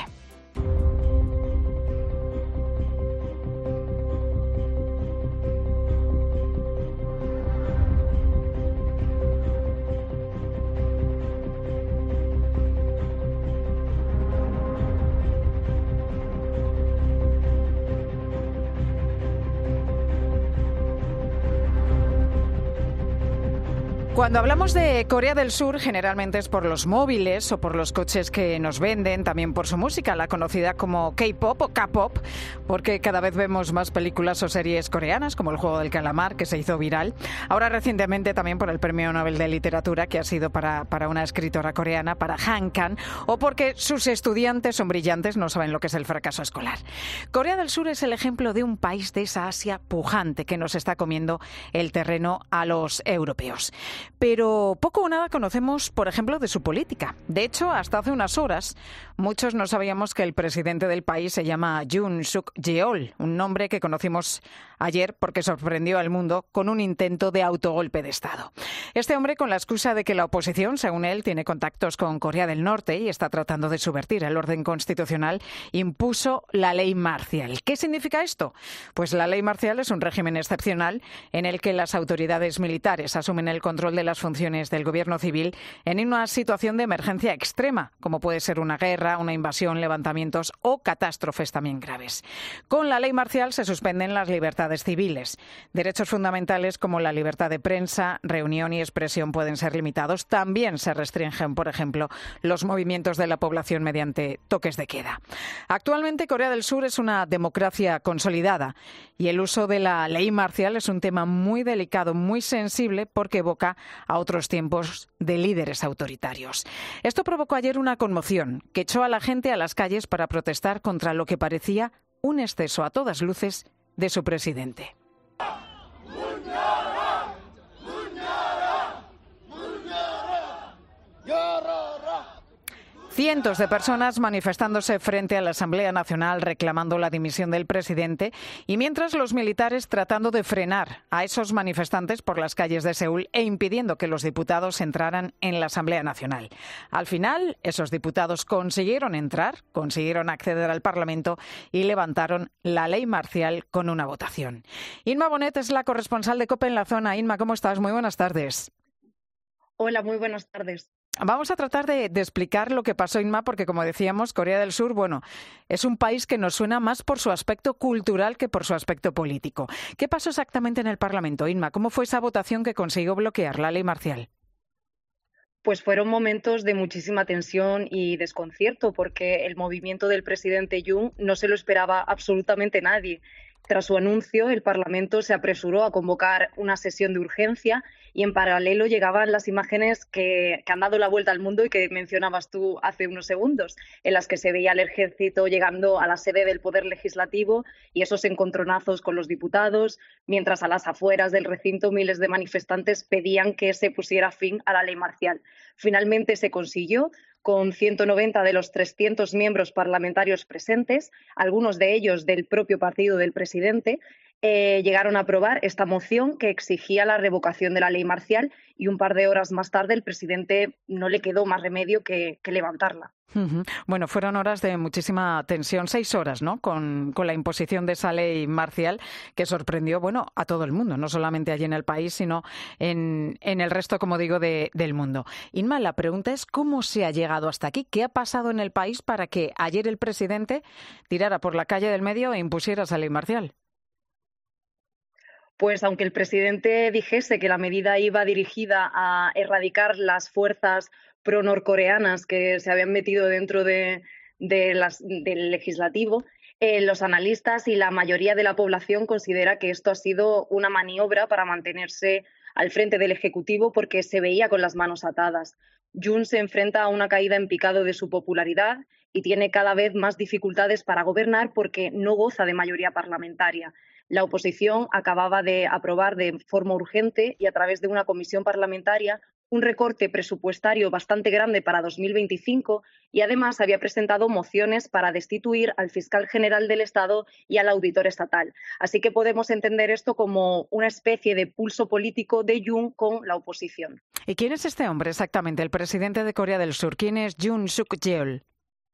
Cuando hablamos de Corea del Sur, generalmente es por los móviles o por los coches que nos venden, también por su música, la conocida como K-pop o K-pop, porque cada vez vemos más películas o series coreanas, como El Juego del Calamar, que se hizo viral. Ahora recientemente también por el Premio Nobel de Literatura, que ha sido para una escritora coreana, para Han Kang, o porque sus estudiantes son brillantes, no saben lo que es el fracaso escolar. Corea del Sur es el ejemplo de un país de esa Asia pujante que nos está comiendo el terreno a los europeos. Pero poco o nada conocemos, por ejemplo, de su política. De hecho, hasta hace unas horas, muchos no sabíamos que el presidente del país se llama Yoon Suk Yeol, un nombre que conocimos ayer porque sorprendió al mundo con un intento de autogolpe de Estado. Este hombre, con la excusa de que la oposición, según él, tiene contactos con Corea del Norte y está tratando de subvertir el orden constitucional, impuso la ley marcial. ¿Qué significa esto? Pues la ley marcial es un régimen excepcional en el que las autoridades militares asumen el control de las funciones del gobierno civil en una situación de emergencia extrema, como puede ser una guerra, una invasión, levantamientos o catástrofes también graves. Con la ley marcial se suspenden las libertades civiles. Derechos fundamentales como la libertad de prensa, reunión y expresión pueden ser limitados. También se restringen, por ejemplo, los movimientos de la población mediante toques de queda. Actualmente Corea del Sur es una democracia consolidada y el uso de la ley marcial es un tema muy delicado, muy sensible, porque evoca a otros tiempos de líderes autoritarios. Esto provocó ayer una conmoción que echó a la gente a las calles para protestar contra lo que parecía un exceso a todas luces de su presidente. Cientos de personas manifestándose frente a la Asamblea Nacional reclamando la dimisión del presidente y mientras los militares tratando de frenar a esos manifestantes por las calles de Seúl e impidiendo que los diputados entraran en la Asamblea Nacional. Al final, esos diputados consiguieron entrar, consiguieron acceder al Parlamento y levantaron la ley marcial con una votación. Inma Bonet es la corresponsal de COPE en la zona. Inma, ¿cómo estás? Muy buenas tardes. Hola, muy buenas tardes. Vamos a tratar de explicar lo que pasó, Inma, porque, como decíamos, Corea del Sur, es un país que nos suena más por su aspecto cultural que por su aspecto político. ¿Qué pasó exactamente en el Parlamento, Inma? ¿Cómo fue esa votación que consiguió bloquear la ley marcial? Pues fueron momentos de muchísima tensión y desconcierto, porque el movimiento del presidente Yoon no se lo esperaba absolutamente nadie. Tras su anuncio, el Parlamento se apresuró a convocar una sesión de urgencia y en paralelo llegaban las imágenes que han dado la vuelta al mundo y que mencionabas tú hace unos segundos, en las que se veía al ejército llegando a la sede del Poder Legislativo y esos encontronazos con los diputados, mientras a las afueras del recinto miles de manifestantes pedían que se pusiera fin a la ley marcial. Finalmente se consiguió, con 190 de los 300 miembros parlamentarios presentes, algunos de ellos del propio partido del presidente, llegaron a aprobar esta moción que exigía la revocación de la ley marcial y un par de horas más tarde el presidente no le quedó más remedio que levantarla. Bueno, fueron horas de muchísima tensión, 6 horas, ¿no? Con la imposición de esa ley marcial que sorprendió, bueno, a todo el mundo, no solamente allí en el país, sino en el resto, como digo, del mundo. Inma, la pregunta es ¿cómo se ha llegado hasta aquí? ¿Qué ha pasado en el país para que ayer el presidente tirara por la calle del medio e impusiera esa ley marcial? Pues aunque el presidente dijese que la medida iba dirigida a erradicar las fuerzas pro-norcoreanas que se habían metido dentro del legislativo, los analistas y la mayoría de la población considera que esto ha sido una maniobra para mantenerse al frente del Ejecutivo porque se veía con las manos atadas. Yoon se enfrenta a una caída en picado de su popularidad y tiene cada vez más dificultades para gobernar porque no goza de mayoría parlamentaria. La oposición acababa de aprobar de forma urgente y a través de una comisión parlamentaria un recorte presupuestario bastante grande para 2025 y además había presentado mociones para destituir al fiscal general del Estado y al auditor estatal. Así que podemos entender esto como una especie de pulso político de Yoon con la oposición. ¿Y quién es este hombre exactamente, el presidente de Corea del Sur? ¿Quién es Yoon Suk-yeol?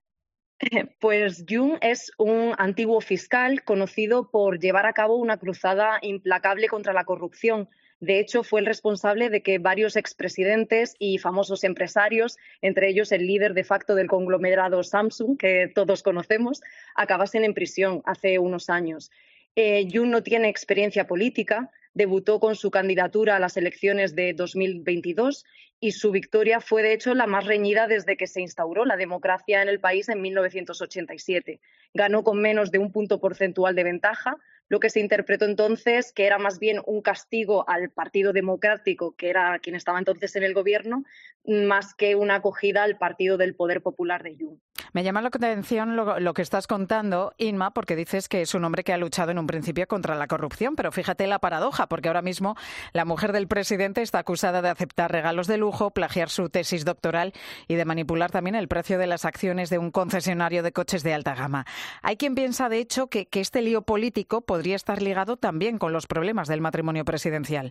Pues Yoon es un antiguo fiscal conocido por llevar a cabo una cruzada implacable contra la corrupción. De hecho, fue el responsable de que varios expresidentes y famosos empresarios, entre ellos el líder de facto del conglomerado Samsung, que todos conocemos, acabasen en prisión hace unos años. Yoon no tiene experiencia política, debutó con su candidatura a las elecciones de 2022 y su victoria fue, de hecho, la más reñida desde que se instauró la democracia en el país en 1987. Ganó con menos de un punto porcentual de ventaja, lo que se interpretó entonces que era más bien un castigo al Partido Democrático, que era quien estaba entonces en el gobierno, más que una acogida al Partido del Poder Popular de Yoon. Me llama la atención lo que estás contando, Inma, porque dices que es un hombre que ha luchado en un principio contra la corrupción, pero fíjate la paradoja, porque ahora mismo la mujer del presidente está acusada de aceptar regalos de lujo, plagiar su tesis doctoral y de manipular también el precio de las acciones de un concesionario de coches de alta gama. Hay quien piensa, de hecho, que este lío político podría estar ligado también con los problemas del matrimonio presidencial.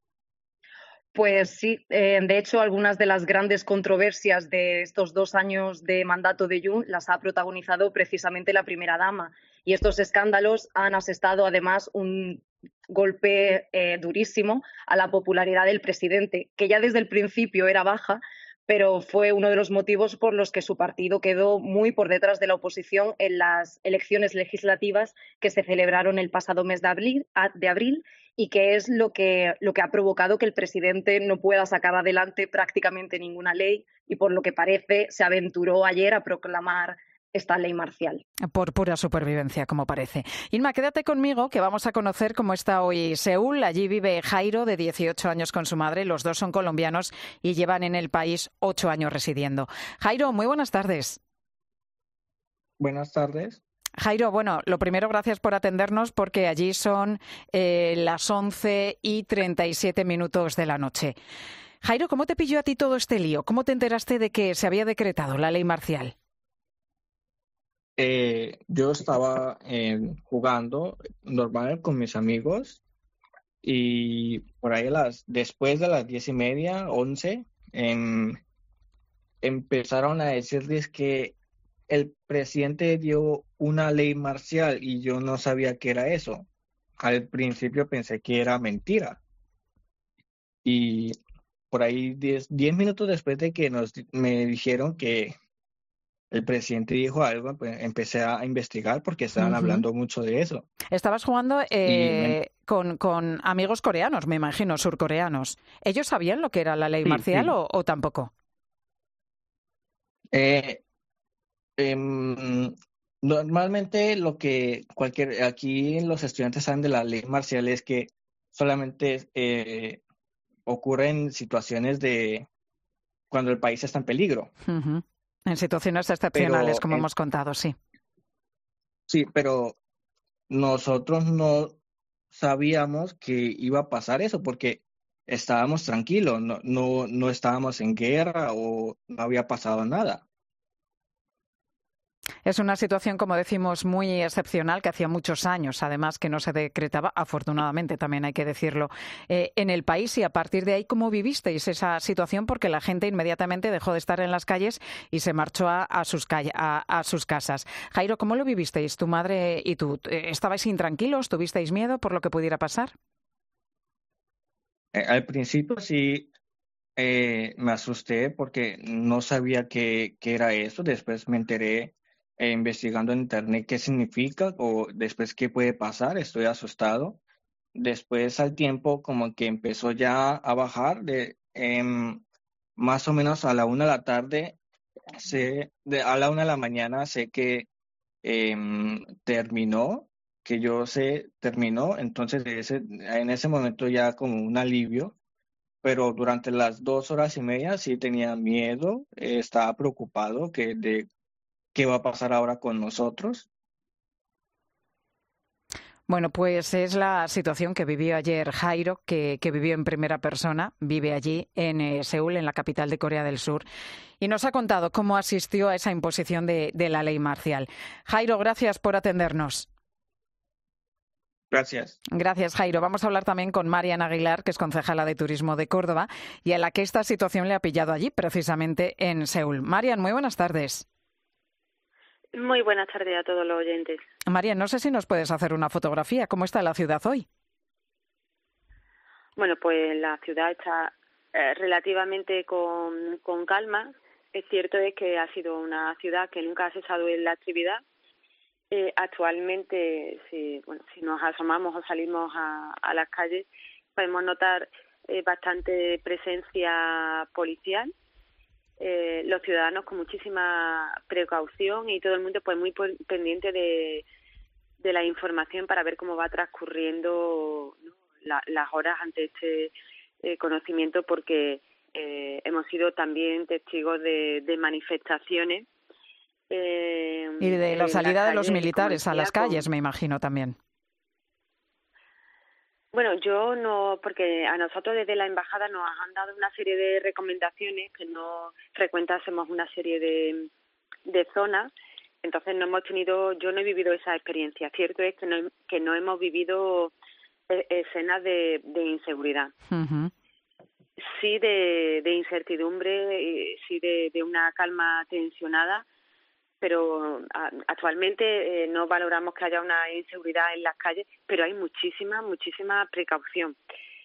Pues sí, de hecho, algunas de las grandes controversias de estos 2 años de mandato de Yoon las ha protagonizado precisamente la primera dama. Y estos escándalos han asestado, además, un golpe durísimo a la popularidad del presidente, que ya desde el principio era baja, pero fue uno de los motivos por los que su partido quedó muy por detrás de la oposición en las elecciones legislativas que se celebraron el pasado mes de abril y que es lo que ha provocado que el presidente no pueda sacar adelante prácticamente ninguna ley y por lo que parece se aventuró ayer a proclamar esta ley marcial. Por pura supervivencia, como parece. Inma, quédate conmigo que vamos a conocer cómo está hoy Seúl. Allí vive Jairo, de 18 años, con su madre. Los dos son colombianos y llevan en el país 8 años residiendo. Jairo, muy buenas tardes. Buenas tardes. Jairo, bueno, lo primero, gracias por atendernos porque allí son las 11:37 de la noche. Jairo, ¿cómo te pilló a ti todo este lío? ¿Cómo te enteraste de que se había decretado la ley marcial? Yo estaba jugando normal con mis amigos y por ahí después de las 10:30, 11, empezaron a decirles que el presidente dio una ley marcial y yo no sabía qué era eso. Al principio pensé que era mentira. Y por ahí 10 minutos después de que me dijeron que el presidente dijo algo, pues empecé a investigar porque estaban hablando mucho de eso. Estabas jugando con amigos coreanos, me imagino, surcoreanos. ¿Ellos sabían lo que era la ley marcial o tampoco? Normalmente lo que aquí los estudiantes saben de la ley marcial es que solamente ocurre en situaciones de cuando el país está en peligro. En situaciones excepcionales, como hemos contado, sí. Sí, pero nosotros no sabíamos que iba a pasar eso porque estábamos tranquilos, no estábamos en guerra o no había pasado nada. Es una situación, como decimos, muy excepcional, que hacía muchos años, además, que no se decretaba, afortunadamente, también hay que decirlo, en el país. Y a partir de ahí, ¿cómo vivisteis esa situación? Porque la gente inmediatamente dejó de estar en las calles y se marchó a sus casas. Jairo, ¿cómo lo vivisteis? ¿Tu madre y tú estabais intranquilos? ¿Tuvisteis miedo por lo que pudiera pasar? Al principio sí me asusté porque no sabía qué era eso. Después me enteré investigando en internet qué significa o después qué puede pasar. Estoy asustado. Después al tiempo como que empezó ya a bajar más o menos a la 1 de la tarde, a la 1 de la mañana sé que terminó, que yo sé terminó, entonces en ese momento ya como un alivio, pero durante las 2 horas y media sí tenía miedo, estaba preocupado de qué va a pasar ahora con nosotros. Bueno, pues es la situación que vivió ayer Jairo, que vivió en primera persona, vive allí en Seúl, en la capital de Corea del Sur, y nos ha contado cómo asistió a esa imposición de la ley marcial. Jairo, gracias por atendernos. Gracias. Gracias, Jairo. Vamos a hablar también con Marian Aguilar, que es concejala de Turismo de Córdoba, y a la que esta situación le ha pillado allí, precisamente en Seúl. Marian, muy buenas tardes. Muy buenas tardes a todos los oyentes. María, no sé si nos puedes hacer una fotografía. ¿Cómo está la ciudad hoy? Bueno, pues la ciudad está relativamente con calma. Es cierto es que ha sido una ciudad que nunca ha cesado en la actividad. Actualmente, si nos asomamos o salimos a las calles, podemos notar bastante presencia policial. Los ciudadanos con muchísima precaución y todo el mundo pues muy pendiente de la información para ver cómo va transcurriendo, ¿no?, las horas ante este conocimiento, porque hemos sido también testigos de manifestaciones. Y de la salida de los militares a las calles, me imagino también. Bueno, yo no, porque a nosotros desde la embajada nos han dado una serie de recomendaciones que no frecuentásemos una serie de zonas, entonces yo no he vivido esa experiencia. Cierto es que no hemos vivido escenas de inseguridad. Uh-huh. Sí de incertidumbre, sí de una calma tensionada, pero actualmente no valoramos que haya una inseguridad en las calles, pero hay muchísima precaución.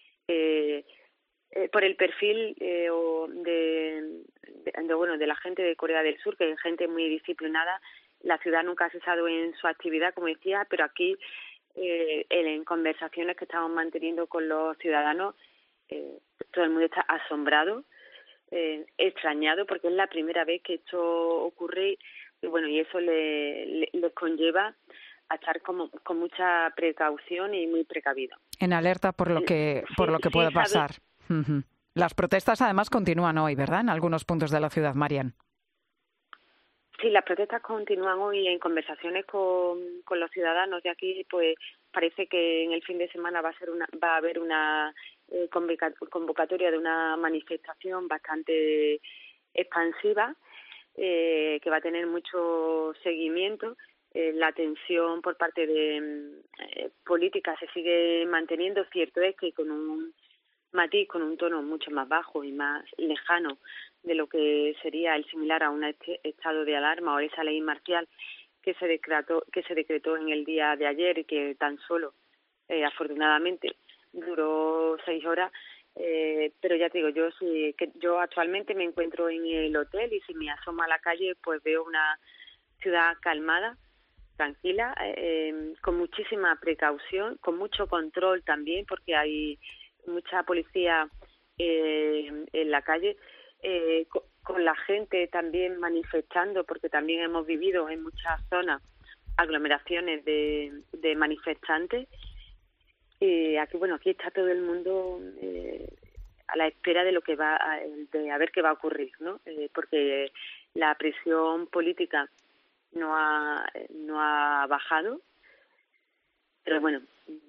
Por el perfil de la gente de Corea del Sur, que es gente muy disciplinada, la ciudad nunca ha cesado en su actividad, como decía, pero aquí en conversaciones que estamos manteniendo con los ciudadanos, todo el mundo está asombrado, extrañado, porque es la primera vez que esto ocurre. Y bueno, y eso les conlleva a estar con mucha precaución y muy precavido. En alerta por lo que pueda pasar. Uh-huh. Las protestas además continúan hoy, ¿verdad? En algunos puntos de la ciudad, Marian. Sí, las protestas continúan hoy. En conversaciones con los ciudadanos de aquí, pues parece que en el fin de semana va a haber una convocatoria de una manifestación bastante expansiva, que va a tener mucho seguimiento. La tensión por parte de política se sigue manteniendo. Cierto es que con un matiz, con un tono mucho más bajo y más lejano de lo que sería el similar a un estado de alarma o esa ley marcial que se decretó en el día de ayer y que tan solo, afortunadamente, duró 6 horas. Pero ya te digo, yo actualmente me encuentro en el hotel y si me asomo a la calle pues veo una ciudad calmada, tranquila, con muchísima precaución, con mucho control también, porque hay mucha policía en la calle, con la gente también manifestando, porque también hemos vivido en muchas zonas aglomeraciones de manifestantes. Aquí está todo el mundo a la espera de de a ver qué va a ocurrir, ¿no? Porque la presión política no ha bajado, pero bueno,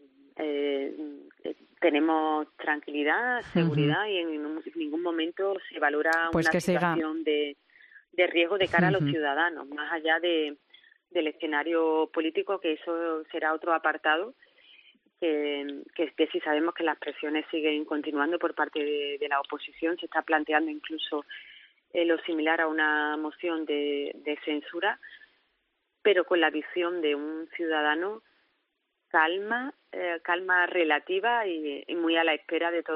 tenemos tranquilidad, seguridad, uh-huh, y en ningún momento se valora pues una que situación de riesgo de cara a los ciudadanos, más allá del escenario político, que eso será otro apartado, que si sabemos que las presiones siguen continuando por parte de la oposición. Se está planteando incluso lo similar a una moción de censura, pero con la visión de un ciudadano calma relativa y muy a la espera de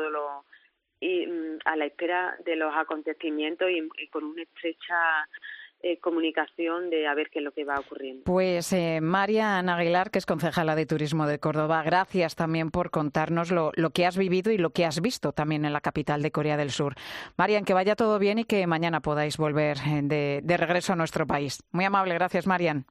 a la espera de los acontecimientos y con una estrecha comunicación de a ver qué es lo que va ocurriendo. Pues Marian Aguilar, que es concejala de Turismo de Córdoba, gracias también por contarnos lo que has vivido y lo que has visto también en la capital de Corea del Sur. Marian, que vaya todo bien y que mañana podáis volver de regreso a nuestro país. Muy amable, gracias, Marian.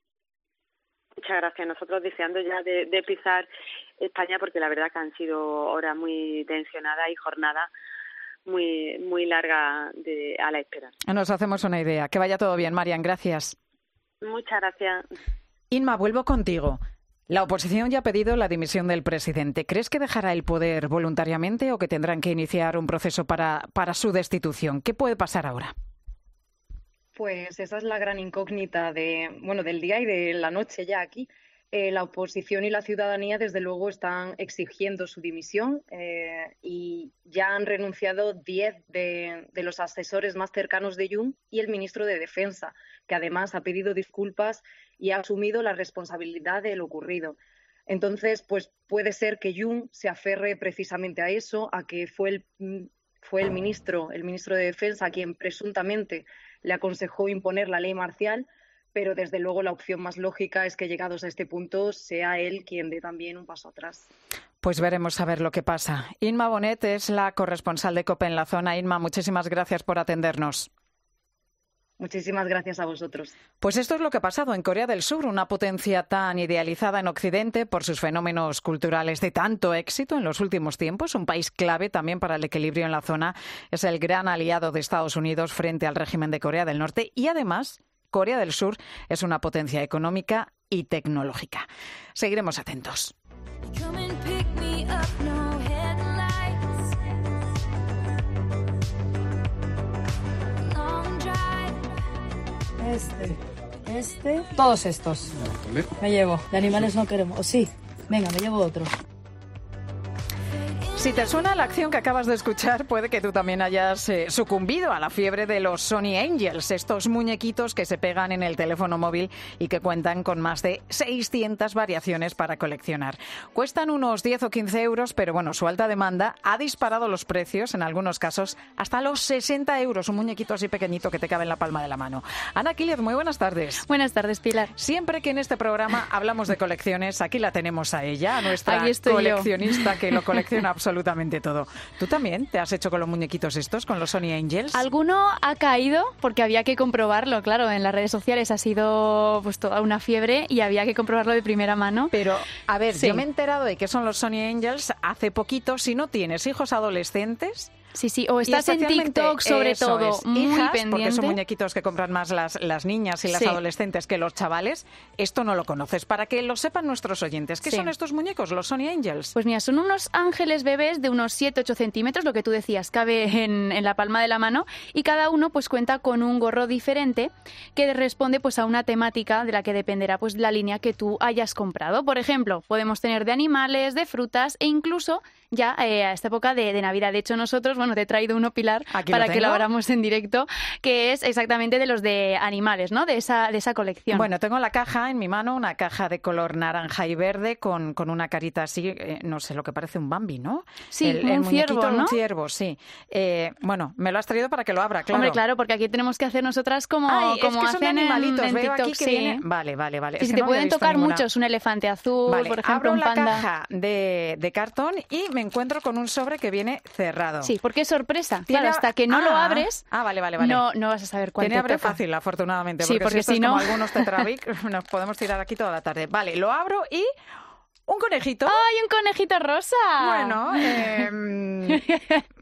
Muchas gracias. Nosotros deseando ya de pisar España, porque la verdad que han sido horas muy tensionadas y jornadas muy larga a la espera. Nos hacemos una idea. Que vaya todo bien, Marian. Gracias. Muchas gracias. Inma, vuelvo contigo. La oposición ya ha pedido la dimisión del presidente. ¿Crees que dejará el poder voluntariamente o que tendrán que iniciar un proceso para su destitución? ¿Qué puede pasar ahora? Pues esa es la gran incógnita del día y de la noche ya aquí. La oposición y la ciudadanía, desde luego, están exigiendo su dimisión y ya han renunciado 10 de los asesores más cercanos de Jung y el ministro de Defensa, que además ha pedido disculpas y ha asumido la responsabilidad de lo ocurrido. Entonces, pues puede ser que Jung se aferre precisamente a eso, a que fue el ministro de Defensa quien presuntamente le aconsejó imponer la ley marcial, pero desde luego la opción más lógica es que llegados a este punto sea él quien dé también un paso atrás. Pues veremos a ver lo que pasa. Inma Bonet es la corresponsal de COPE en la zona. Inma, muchísimas gracias por atendernos. Muchísimas gracias a vosotros. Pues esto es lo que ha pasado en Corea del Sur, una potencia tan idealizada en Occidente por sus fenómenos culturales de tanto éxito en los últimos tiempos, un país clave también para el equilibrio en la zona, es el gran aliado de Estados Unidos frente al régimen de Corea del Norte y además Corea del Sur es una potencia económica y tecnológica. Seguiremos atentos. Todos estos. Me llevo. De animales no queremos. O sí. Venga, me llevo otro. Si te suena la acción que acabas de escuchar, puede que tú también hayas sucumbido a la fiebre de los Sony Angels, estos muñequitos que se pegan en el teléfono móvil y que cuentan con más de 600 variaciones para coleccionar. Cuestan unos 10 o 15 euros, pero bueno, su alta demanda ha disparado los precios, en algunos casos, hasta los 60 euros, un muñequito así pequeñito que te cabe en la palma de la mano. Ana Quílez, muy buenas tardes. Buenas tardes, Pilar. Siempre que en este programa hablamos de colecciones, aquí la tenemos a ella, a nuestra coleccionista que lo colecciona absolutamente todo. ¿Tú también te has hecho con los muñequitos estos, con los Sony Angels? Alguno ha caído porque había que comprobarlo, claro, en las redes sociales ha sido pues toda una fiebre y había que comprobarlo de primera mano. Pero, a ver, sí. Yo me he enterado de qué son los Sony Angels hace poquito. Si no tienes hijos adolescentes... Sí, o estás en TikTok sobre todo, muy hijas, pendiente. Porque son muñequitos que compran más las niñas y las adolescentes que los chavales. Esto no lo conoces, para que lo sepan nuestros oyentes. ¿Qué son estos muñecos, los Sony Angels? Pues mira, son unos ángeles bebés de unos 7-8 centímetros, lo que tú decías, cabe en la palma de la mano, y cada uno pues cuenta con un gorro diferente que responde pues a una temática de la que dependerá pues la línea que tú hayas comprado. Por ejemplo, podemos tener de animales, de frutas e incluso ya a esta época de Navidad. De hecho, nosotros, bueno, te he traído uno, Pilar, para que lo abramos en directo, que es exactamente de los de animales, ¿no? De esa colección. Bueno, tengo la caja en mi mano, una caja de color naranja y verde con una carita así, no sé, lo que parece un Bambi, ¿no? Sí, un ciervo, ¿no? Un ciervo, sí. Bueno, me lo has traído para que lo abra, claro. Hombre, claro, porque aquí tenemos que hacer nosotras como es que son hacen animalitos, en veo TikTok, aquí que viene... Vale. Y si te pueden tocar muchos, un elefante azul, vale, por ejemplo, abro un panda. la caja de cartón y me encuentro con un sobre que viene cerrado. Sí, porque es sorpresa. Claro, hasta que no lo abres, vale. No vas a saber cuál te abre toca. fácil, afortunadamente, Sí, porque si si no... como algunos Tetrabric, nos podemos tirar aquí toda la tarde. Vale, lo abro y... ¡un conejito! ¡Ay, un conejito rosa! Bueno,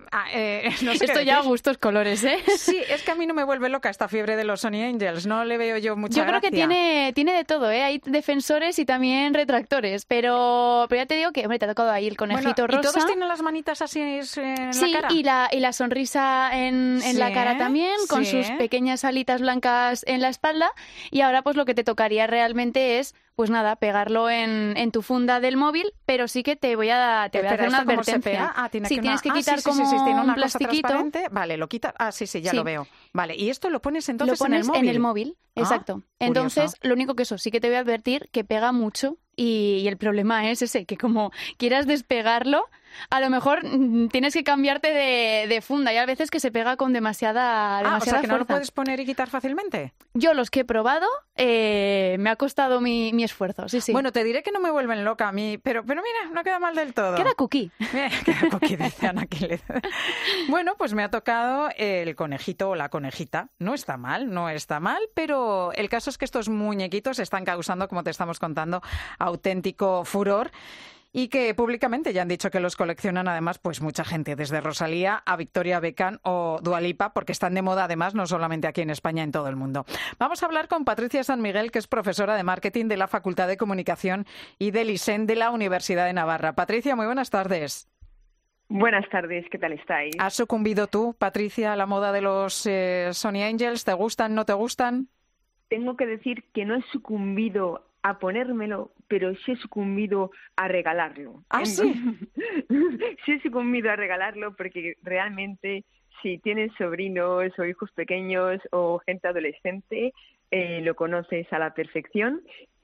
no sé Esto ya a gustos colores, ¿eh? Sí, es que a mí no me vuelve loca esta fiebre de los Sony Angels. No le veo yo mucha gracia. Yo creo que tiene de todo, ¿eh? Hay defensores y también retractores. Pero ya te digo que, hombre, te ha tocado ahí el conejito rosa. ¿Y todos tienen las manitas así en la cara? Sí, y la sonrisa en la cara también, con sus pequeñas alitas blancas en la espalda. Y ahora pues lo que te tocaría realmente es, pues nada, pegarlo en tu funda del móvil, pero sí que te voy a hacer una advertencia. Tienes que quitar tiene una un plastiquito. Vale, lo quitas. Sí, ya lo veo. Vale, y esto lo pones entonces en el móvil. Exacto. Entonces, lo único que sí que te voy a advertir que pega mucho y el problema es ese, que como quieras despegarlo, a lo mejor tienes que cambiarte de funda. Y hay veces que se pega con demasiada o sea, que fuerza. no lo puedes poner y quitar fácilmente. Yo los que he probado me ha costado mi esfuerzo, sí. Bueno, te diré que no me vuelven loca a mí, pero mira, no queda mal del todo. Queda cookie. Queda cookie, dice Ana Quiles. Bueno, pues me ha tocado el conejito o la conejita. No está mal, pero el caso es que estos muñequitos están causando, como te estamos contando, auténtico furor. Y que públicamente ya han dicho que los coleccionan además pues mucha gente, desde Rosalía a Victoria Beckham o Dua Lipa, porque están de moda además no solamente aquí en España, en todo el mundo. Vamos a hablar con Patricia San Miguel, que es profesora de marketing de la Facultad de Comunicación y del ISEN de la Universidad de Navarra. Patricia, muy buenas tardes. Buenas tardes, ¿qué tal estáis? ¿Has sucumbido tú, Patricia, a la moda de los Sony Angels? ¿Te gustan, no te gustan? Tengo que decir que no he sucumbido a ponérmelo, pero sí he sucumbido a regalarlo. ¿Sí? Sí he sucumbido a regalarlo porque realmente si tienes sobrinos o hijos pequeños o gente adolescente, lo conoces a la perfección,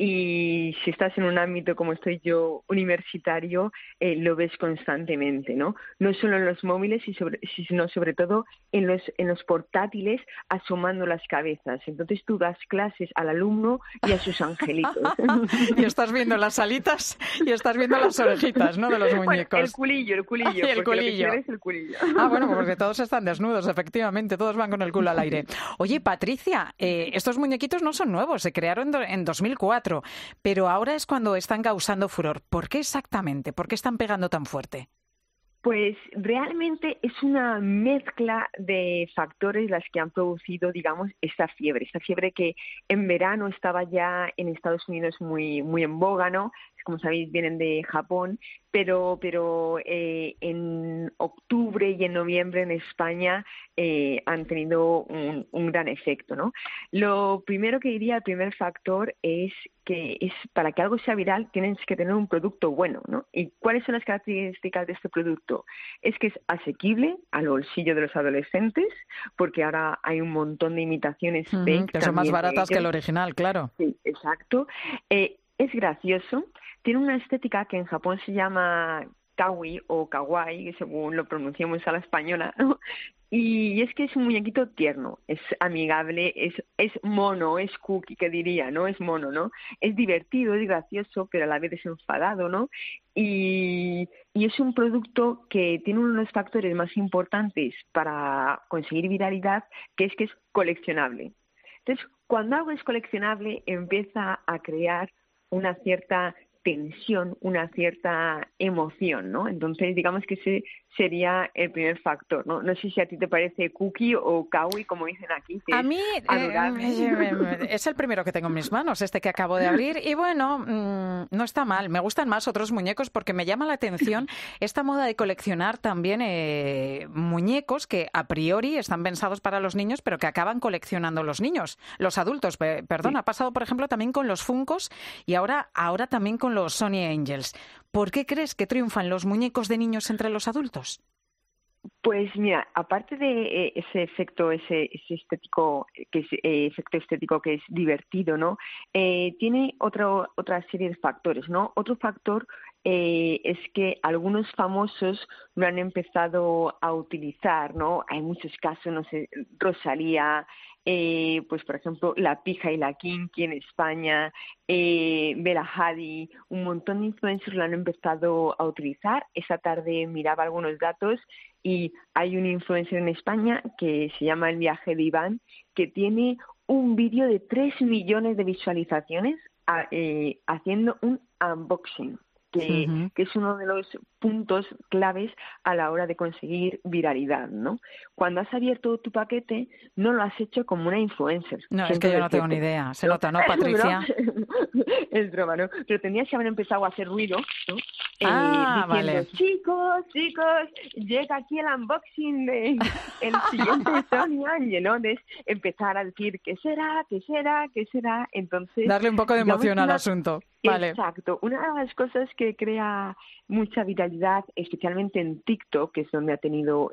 y si estás en un ámbito como estoy yo, universitario, lo ves constantemente, ¿no? No solo en los móviles, sino sobre todo en los portátiles, asomando las cabezas. Entonces tú das clases al alumno y a sus angelitos. Y estás viendo las alitas y estás viendo las orejitas, ¿no?, de los muñecos. Bueno, el culillo. El culillo. Lo que quieres es el culillo. Bueno, porque todos están desnudos, efectivamente, todos van con el culo al aire. Oye, Patricia, estos muñequitos no son nuevos, se crearon en 2004, pero ahora es cuando están causando furor. ¿Por qué exactamente? ¿Por qué están pegando tan fuerte? Pues realmente es una mezcla de factores las que han producido, digamos, esta fiebre que en verano estaba ya en Estados Unidos muy en boga, ¿no? Como sabéis, vienen de Japón, pero en octubre y en noviembre en España han tenido un gran efecto, ¿no? Lo primero que diría, el primer factor es para que algo sea viral tienes que tener un producto bueno, ¿no? ¿Y cuáles son las características de este producto? Es que es asequible al bolsillo de los adolescentes, porque ahora hay un montón de imitaciones fake. Que son más baratas que el original, claro. Sí, exacto. Es gracioso, tiene una estética que en Japón se llama kawaii o kawaii, según lo pronunciamos a la española, ¿no? Y es que es un muñequito tierno, es amigable, es mono, es cookie, que diría, ¿no? Es mono, ¿no? Es divertido, es gracioso, pero a la vez es enfadado, ¿no? Y es un producto que tiene uno de los factores más importantes para conseguir viralidad, que es coleccionable. Entonces, cuando algo es coleccionable, empieza a crear una cierta tensión, una cierta emoción, ¿no? Entonces, digamos que ese sería el primer factor, ¿no? No sé si a ti te parece cookie o kawaii, como dicen aquí. A mí es el primero que tengo en mis manos, este que acabo de abrir, y bueno, no está mal. Me gustan más otros muñecos porque me llama la atención esta moda de coleccionar también muñecos que a priori están pensados para los niños, pero que acaban coleccionando los adultos. Perdón, sí. Ha pasado, por ejemplo, también con los Funkos y ahora también con los Sony Angels. ¿Por qué crees que triunfan los muñecos de niños entre los adultos? Pues mira, aparte de ese efecto, ese estético, efecto estético que es divertido, ¿no? Tiene otra serie de factores, ¿no? Otro factor es que algunos famosos lo han empezado a utilizar, ¿no? Hay muchos casos, no sé, Rosalía, pues por ejemplo La Pija y la Kinky en España, Bella Hadid, un montón de influencers lo han empezado a utilizar. Esta tarde miraba algunos datos y hay un influencer en España que se llama El Viaje de Iván, que tiene un vídeo de 3 millones de visualizaciones haciendo un unboxing. Que es uno de los puntos claves a la hora de conseguir viralidad, ¿no? Cuando has abierto tu paquete, no lo has hecho como una influencer. No, es que yo no tengo ni idea. Se nota, ¿no, Patricia? Es broma, ¿no? Pero tendrías que haber empezado a hacer ruido, ¿no? Diciendo, vale. chicos, llega aquí el unboxing de el siguiente Sony Ángel, ¿no? Es empezar a decir, ¿qué será? Entonces, darle un poco de emoción al asunto. Vale. Exacto. Una de las cosas que crea mucha viralidad, especialmente en TikTok, que es donde ha tenido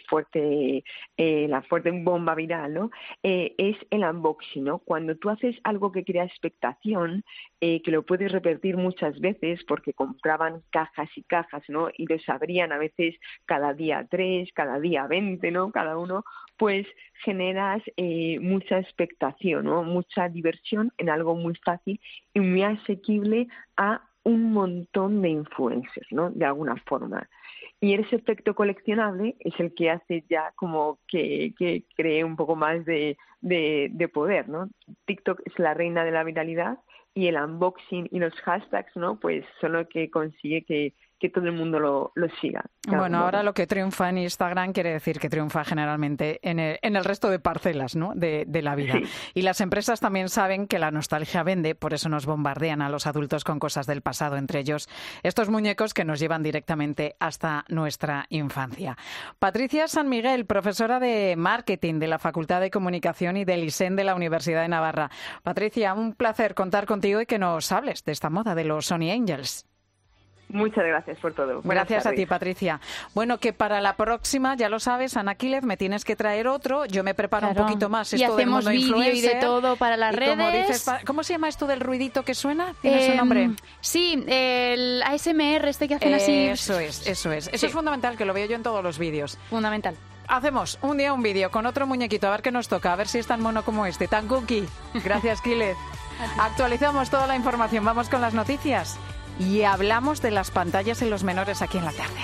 la fuerte bomba viral, ¿no? Es el unboxing, ¿no? Cuando tú haces algo que crea expectación, que lo puedes repetir muchas veces, porque compraban cajas y cajas, ¿no? Y los abrían a veces cada día 3, cada día 20, ¿no? Cada uno, pues generas mucha expectación, ¿no? Mucha diversión en algo muy fácil y muy asequible a un montón de influencers, ¿no? De alguna forma. Y ese efecto coleccionable es el que hace ya como que cree un poco más de poder, ¿no? TikTok es la reina de la viralidad y el unboxing y los hashtags, ¿no? Pues son lo que consigue que todo el mundo lo siga. Bueno, ahora lo que triunfa en Instagram quiere decir que triunfa generalmente en el resto de parcelas, ¿no? de la vida. Sí. Y las empresas también saben que la nostalgia vende, por eso nos bombardean a los adultos con cosas del pasado, entre ellos estos muñecos que nos llevan directamente hasta nuestra infancia. Patricia San Miguel, profesora de Marketing de la Facultad de Comunicación y del ISEN de la Universidad de Navarra. Patricia, un placer contar contigo y que nos hables de esta moda de los Sony Angels. Muchas gracias por todo. Gracias a ti, Patricia. Bueno, que para la próxima, ya lo sabes, Ana Quílez, me tienes que traer otro. Yo me preparo un poquito más. Y hacemos vídeo y de todo para las redes. Como dices, ¿cómo se llama esto del ruidito que suena? ¿Tiene su nombre? Sí, el ASMR que hacen así. Eso es. Eso es fundamental, que lo veo yo en todos los vídeos. Fundamental. Hacemos un día un vídeo con otro muñequito, a ver qué nos toca, a ver si es tan mono como este, tan cookie. Gracias, Quílez. Actualizamos toda la información. Vamos con las noticias. Y hablamos de las pantallas en los menores aquí en la tarde.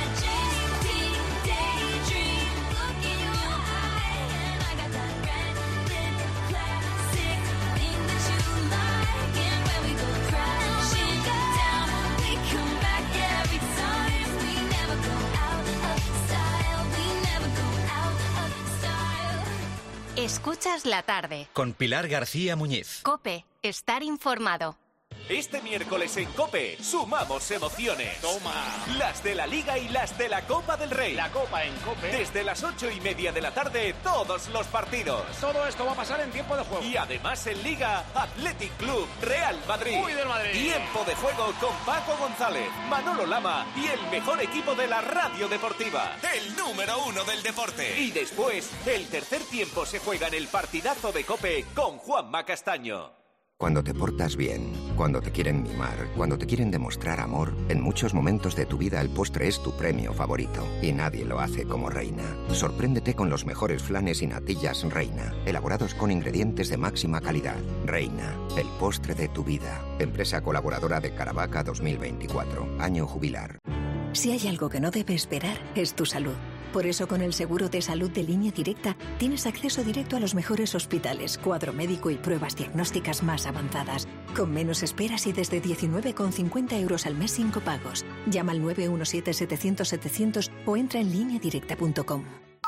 Escuchas la tarde. Con Pilar García Muñiz. COPE. Estar informado. Este miércoles en COPE sumamos emociones. Toma. Las de la Liga y las de la Copa del Rey. La Copa en COPE. Desde las 8:30 de la tarde, todos los partidos. Todo esto va a pasar en tiempo de juego. Y además en Liga, Athletic Club, Real Madrid. Muy del Madrid. Tiempo de juego con Paco González, Manolo Lama y el mejor equipo de la radio deportiva. El número 1 del deporte. Y después, el tercer tiempo se juega en el partidazo de COPE con Juanma Castaño. Cuando te portas bien, cuando te quieren mimar, cuando te quieren demostrar amor, en muchos momentos de tu vida el postre es tu premio favorito. Y nadie lo hace como Reina. Sorpréndete con los mejores flanes y natillas Reina, elaborados con ingredientes de máxima calidad. Reina, el postre de tu vida. Empresa colaboradora de Caravaca 2024. Año jubilar. Si hay algo que no debe esperar, es tu salud. Por eso, con el seguro de salud de Línea Directa, tienes acceso directo a los mejores hospitales, cuadro médico y pruebas diagnósticas más avanzadas, con menos esperas y desde 19,50 € al mes sin copagos. Llama al 917-700-700 o entra en lineadirecta.com.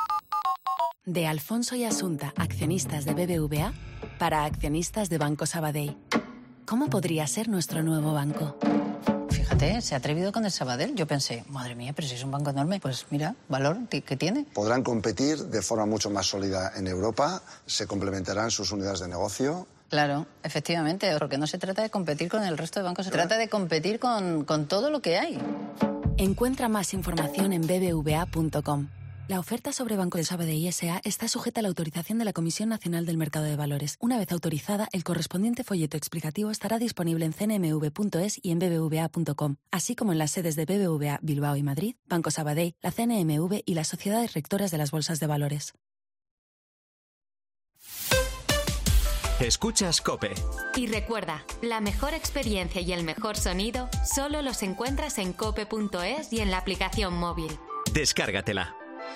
De Alfonso y Asunta, accionistas de BBVA, para accionistas de Banco Sabadell. ¿Cómo podría ser nuestro nuevo banco? Fíjate, se ha atrevido con el Sabadell. Yo pensé, madre mía, pero si es un banco enorme. Pues mira, valor que tiene. Podrán competir de forma mucho más sólida en Europa, se complementarán sus unidades de negocio. Claro, efectivamente, porque no se trata de competir con el resto de bancos, se trata de competir con todo lo que hay. Encuentra más información en bbva.com. La oferta sobre Banco de Sabadell S.A. está sujeta a la autorización de la Comisión Nacional del Mercado de Valores. Una vez autorizada, el correspondiente folleto explicativo estará disponible en cnmv.es y en bbva.com, así como en las sedes de BBVA Bilbao y Madrid, Banco Sabadell, la CNMV y las sociedades rectoras de las bolsas de valores. Escuchas COPE. Y recuerda, la mejor experiencia y el mejor sonido solo los encuentras en cope.es y en la aplicación móvil. Descárgatela.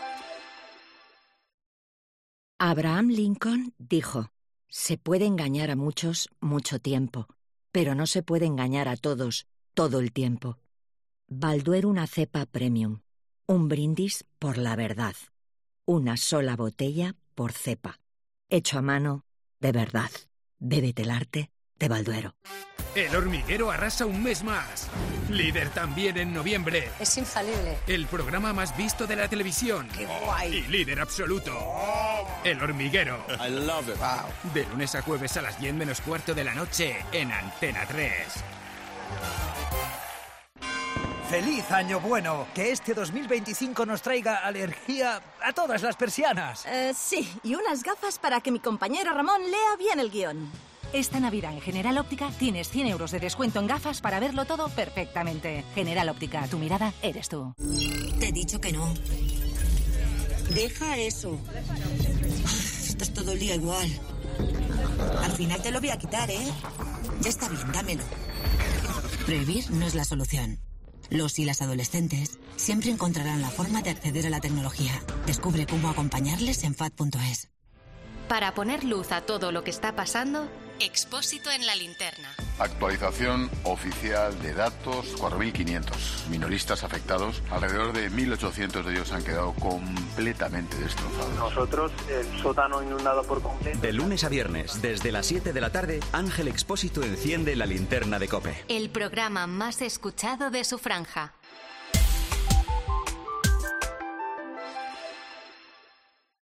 Abraham Lincoln dijo: se puede engañar a muchos mucho tiempo, pero no se puede engañar a todos todo el tiempo. Balduero, una cepa premium. Un brindis por la verdad. Una sola botella por cepa. Hecho a mano, de verdad. Bébete el arte de Balduero. El Hormiguero arrasa un mes más. Líder también en noviembre. Es infalible. El programa más visto de la televisión. ¡Qué guay! Y líder absoluto. El Hormiguero. I love it. Wow. De lunes a jueves a las 10 menos cuarto de la noche en Antena 3. ¡Feliz Año Bueno! Que este 2025 nos traiga alergia a todas las persianas. Sí, y unas gafas para que mi compañero Ramón lea bien el guión. Esta Navidad en General Óptica tienes 100 euros de descuento en gafas para verlo todo perfectamente. General Óptica, tu mirada eres tú. Te he dicho que no. Deja eso. Estás todo el día igual. Al final te lo voy a quitar, ¿eh? Ya está bien, dámelo. Prohibir no es la solución. Los y las adolescentes siempre encontrarán la forma de acceder a la tecnología. Descubre cómo acompañarles en FAD.es. Para poner luz a todo lo que está pasando, Expósito en la linterna. Actualización oficial de datos, 4.500 minoristas afectados. Alrededor de 1.800 de ellos han quedado completamente destrozados. Nosotros, el sótano inundado por completo. De lunes a viernes, desde las 7 de la tarde, Ángel Expósito enciende la linterna de COPE. El programa más escuchado de su franja.